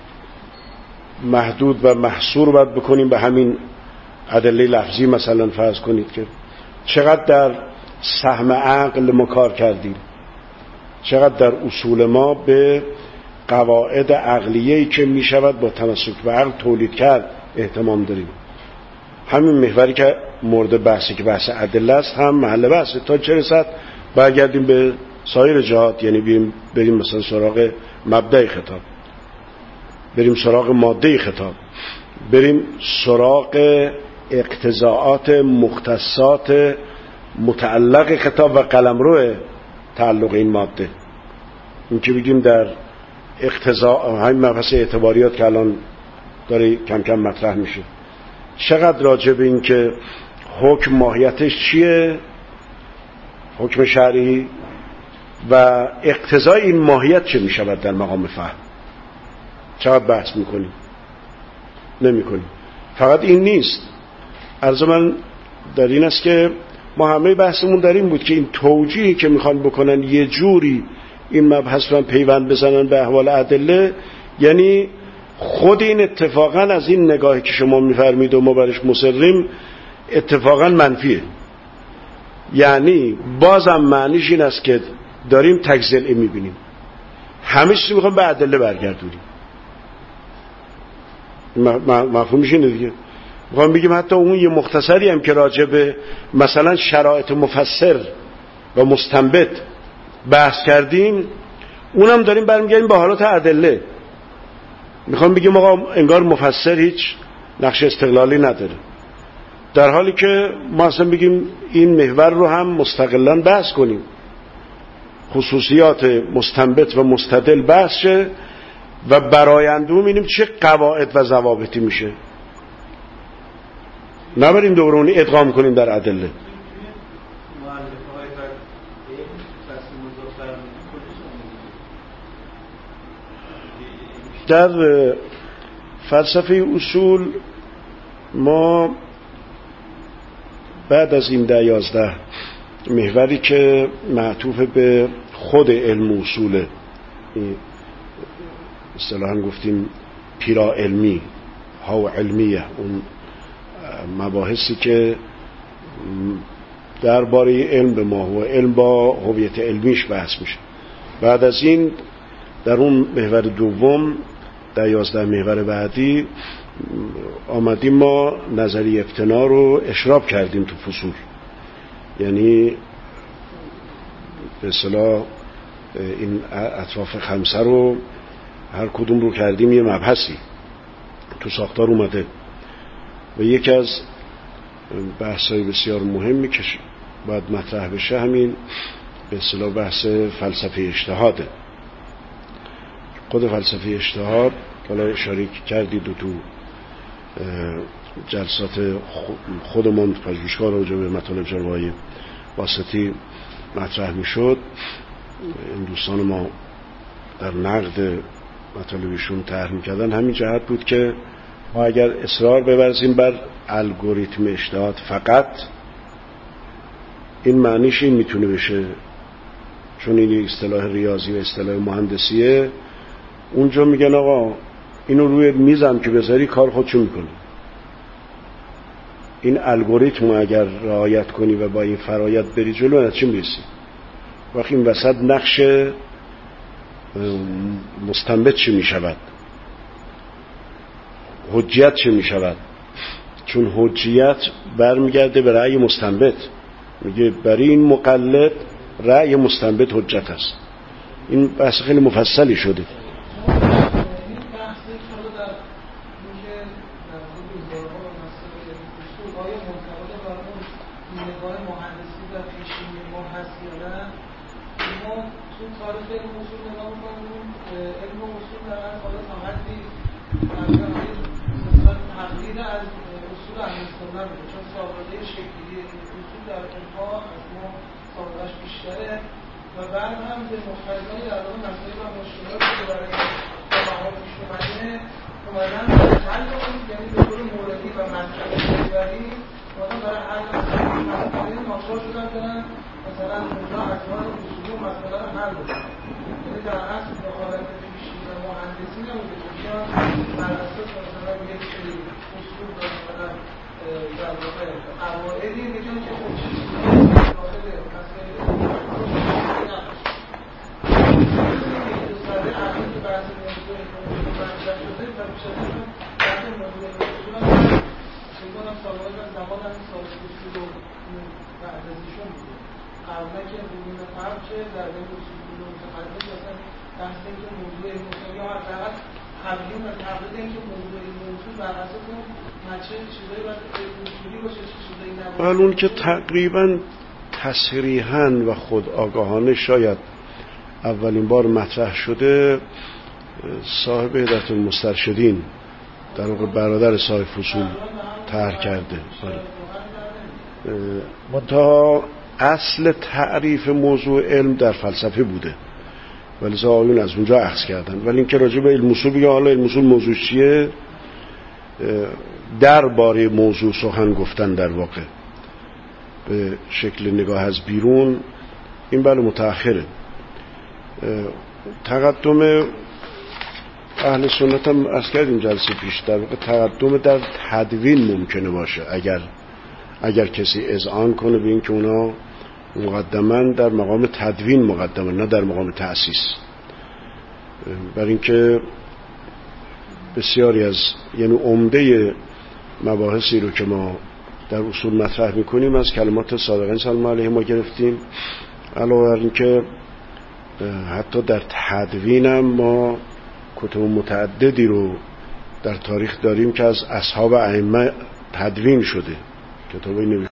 [SPEAKER 1] محدود و محصور باید بکنیم به همین ادله لفظی؟ مثلا فرض کنید که چقدر در سهم عقل ما کار کردیم، چقدر در اصول ما به قواعد عقلیه‌ای که می شود با تمسک به عقل تولید کرد اهتمام داریم. همین محوری که مورد بحثی که بحث ادله است هم محل بحثه. تا چه رسد برگردیم به سایر جهات، یعنی بریم, بریم مثلا سراغ مبدأ خطاب، بریم سراغ ماده خطاب، بریم سراغ اقتضاعات مختصات متعلق خطاب و قلمرو تعلق این ماده. این که بگیم در اقتضاء همین مبحث اعتباریات که الان داره کم کم مطرح میشه، چقدر راجع به این که حکم ماهیتش چیه، حکم شرعی، و اقتضای این ماهیت چه میشود در مقام فهم، چقدر بحث میکنیم؟ نمیکنیم. فقط این نیست. عرض من در این است که ما همه بحثمون در این بود که این توجیهی که میخوان بکنن یه جوری این مبحث رو پیوند بزنن به احوال ادله، یعنی خود این اتفاقا از این نگاهی که شما میفرمید و ما برش مصریم اتفاقا منفیه. یعنی بازم معنیش این است که داریم تجزیه میبینیم، همه چیزی میخوام به ادله برگردونیم. مفهومش اینه دیگه. میخوام بگیم حتی اون یه مختصری هم که راجع به مثلا شرایط مفسر و مستنبت بحث کردیم، اونم داریم برمیگردیم به حالات ادله. میخوام بگیم آقا انگار مفسر هیچ نقش استقلالی نداره، در حالی که ما اصلا بگیم این محور رو هم مستقلاً بحث کنیم، خصوصیات مستنبت و مستدل بحث شه و براینده ببینیم چه قواعد و ضوابطی میشه، نبریم دورونی ادغام کنیم در ادله. در فلسفه اصول ما بعد از این ده یازده محوری که معطوف به خود علم اصوله، اصطلاحاً گفتیم پیرا علمی ها علمیه، اون مباحثی که درباره علم به ما و علم با هویت علمیش بحث میشه، بعد از این در اون محور دوم در یازده محور بعدی آمدیم ما نظریه اقتناع رو اشراب کردیم تو فصول، یعنی به اصطلاح این اطراف خمسه رو هر کدوم رو کردیم یه مبحثی تو ساختار اومده و یکی از بحث‌های بسیار مهمی که باید مطرح بشه همین به اصطلاح بحث فلسفه اجتهاده. خود فلسفه اجتهاد حالا اشاره کردید و تو جلسات خودمون پژوهشگاه راجع به مطالب جنبه‌های واسطی مطرح میشد. این دوستان ما در نقد مطالبشون طرح میکردن همین جهت بود که ما اگر اصرار بورزیم بر الگوریتم اجتهاد فقط، این معنیش این میتونه بشه چون این اصطلاح ریاضی و اصطلاح مهندسیه، اونجا میگن آقا اینو روی میزم که بذاری کار خودشو میکنه. این الگوریتم اگر رعایت کنی و با این فرایند بری جلو از چی میرسی؟ وقتی این وسط نقش مستنبط چی میشود؟ حجیت چی میشود؟ چون حجیت برمیگرده به رأی مستنبط، میگه برای این مقلد رأی مستنبط حجت است. این بحث خیلی مفصلی شده.
[SPEAKER 3] و بعد هم به مختلفانی در واقع مسائل و مشکلاتی که برای جامعه پیش اومده اومدن برای حل کنید، یعنی به طور موردی و مسئله محوری اومدن برای حل مسائل ناچار شدن کنن مثلا اونجا اجزای اصولی و مسئله رو حل بکنن. یعنی در اصل دخالت پیشین و مهندسی نبوده که بیان بر اساس مثلا یک سری اصول و مثلا در واقع قواعدی بگن که خب داخل مسائل
[SPEAKER 1] ولی اون که تقریبا تصریحاً و خود آگاهانه شاید اولین بار مطرح شده صاحب هدایت المسترشدین در واقع برادر صاحب فصول طرح کرده. منتها اصل تعریف موضوع علم در فلسفه بوده ولی آیون از اونجا اخذ کردن. ولی اینکه راجع به علم اصول بگه حالا علم اصول موضوع چیه، درباره موضوع سخن گفتن در واقع به شکل نگاه از بیرون، این بله متأخره. تقدم اهل سنت هم از کردیم جلسه پیش، در واقع تقدم در تدوین ممکنه باشه اگر اگر کسی اذعان کنه به این که اونا مقدما در مقام تدوین مقدمه نه در مقام تأسیس. برای اینکه بسیاری از یعنی عمده مباحثی رو که ما در اصول مطرح میکنیم از کلمات صادقین سلام علیه ما گرفتیم. علاوه بر اینکه حتی در تدوینم ما کتب متعددی رو در تاریخ داریم که از اصحاب ائمه تدوین شده، کتابی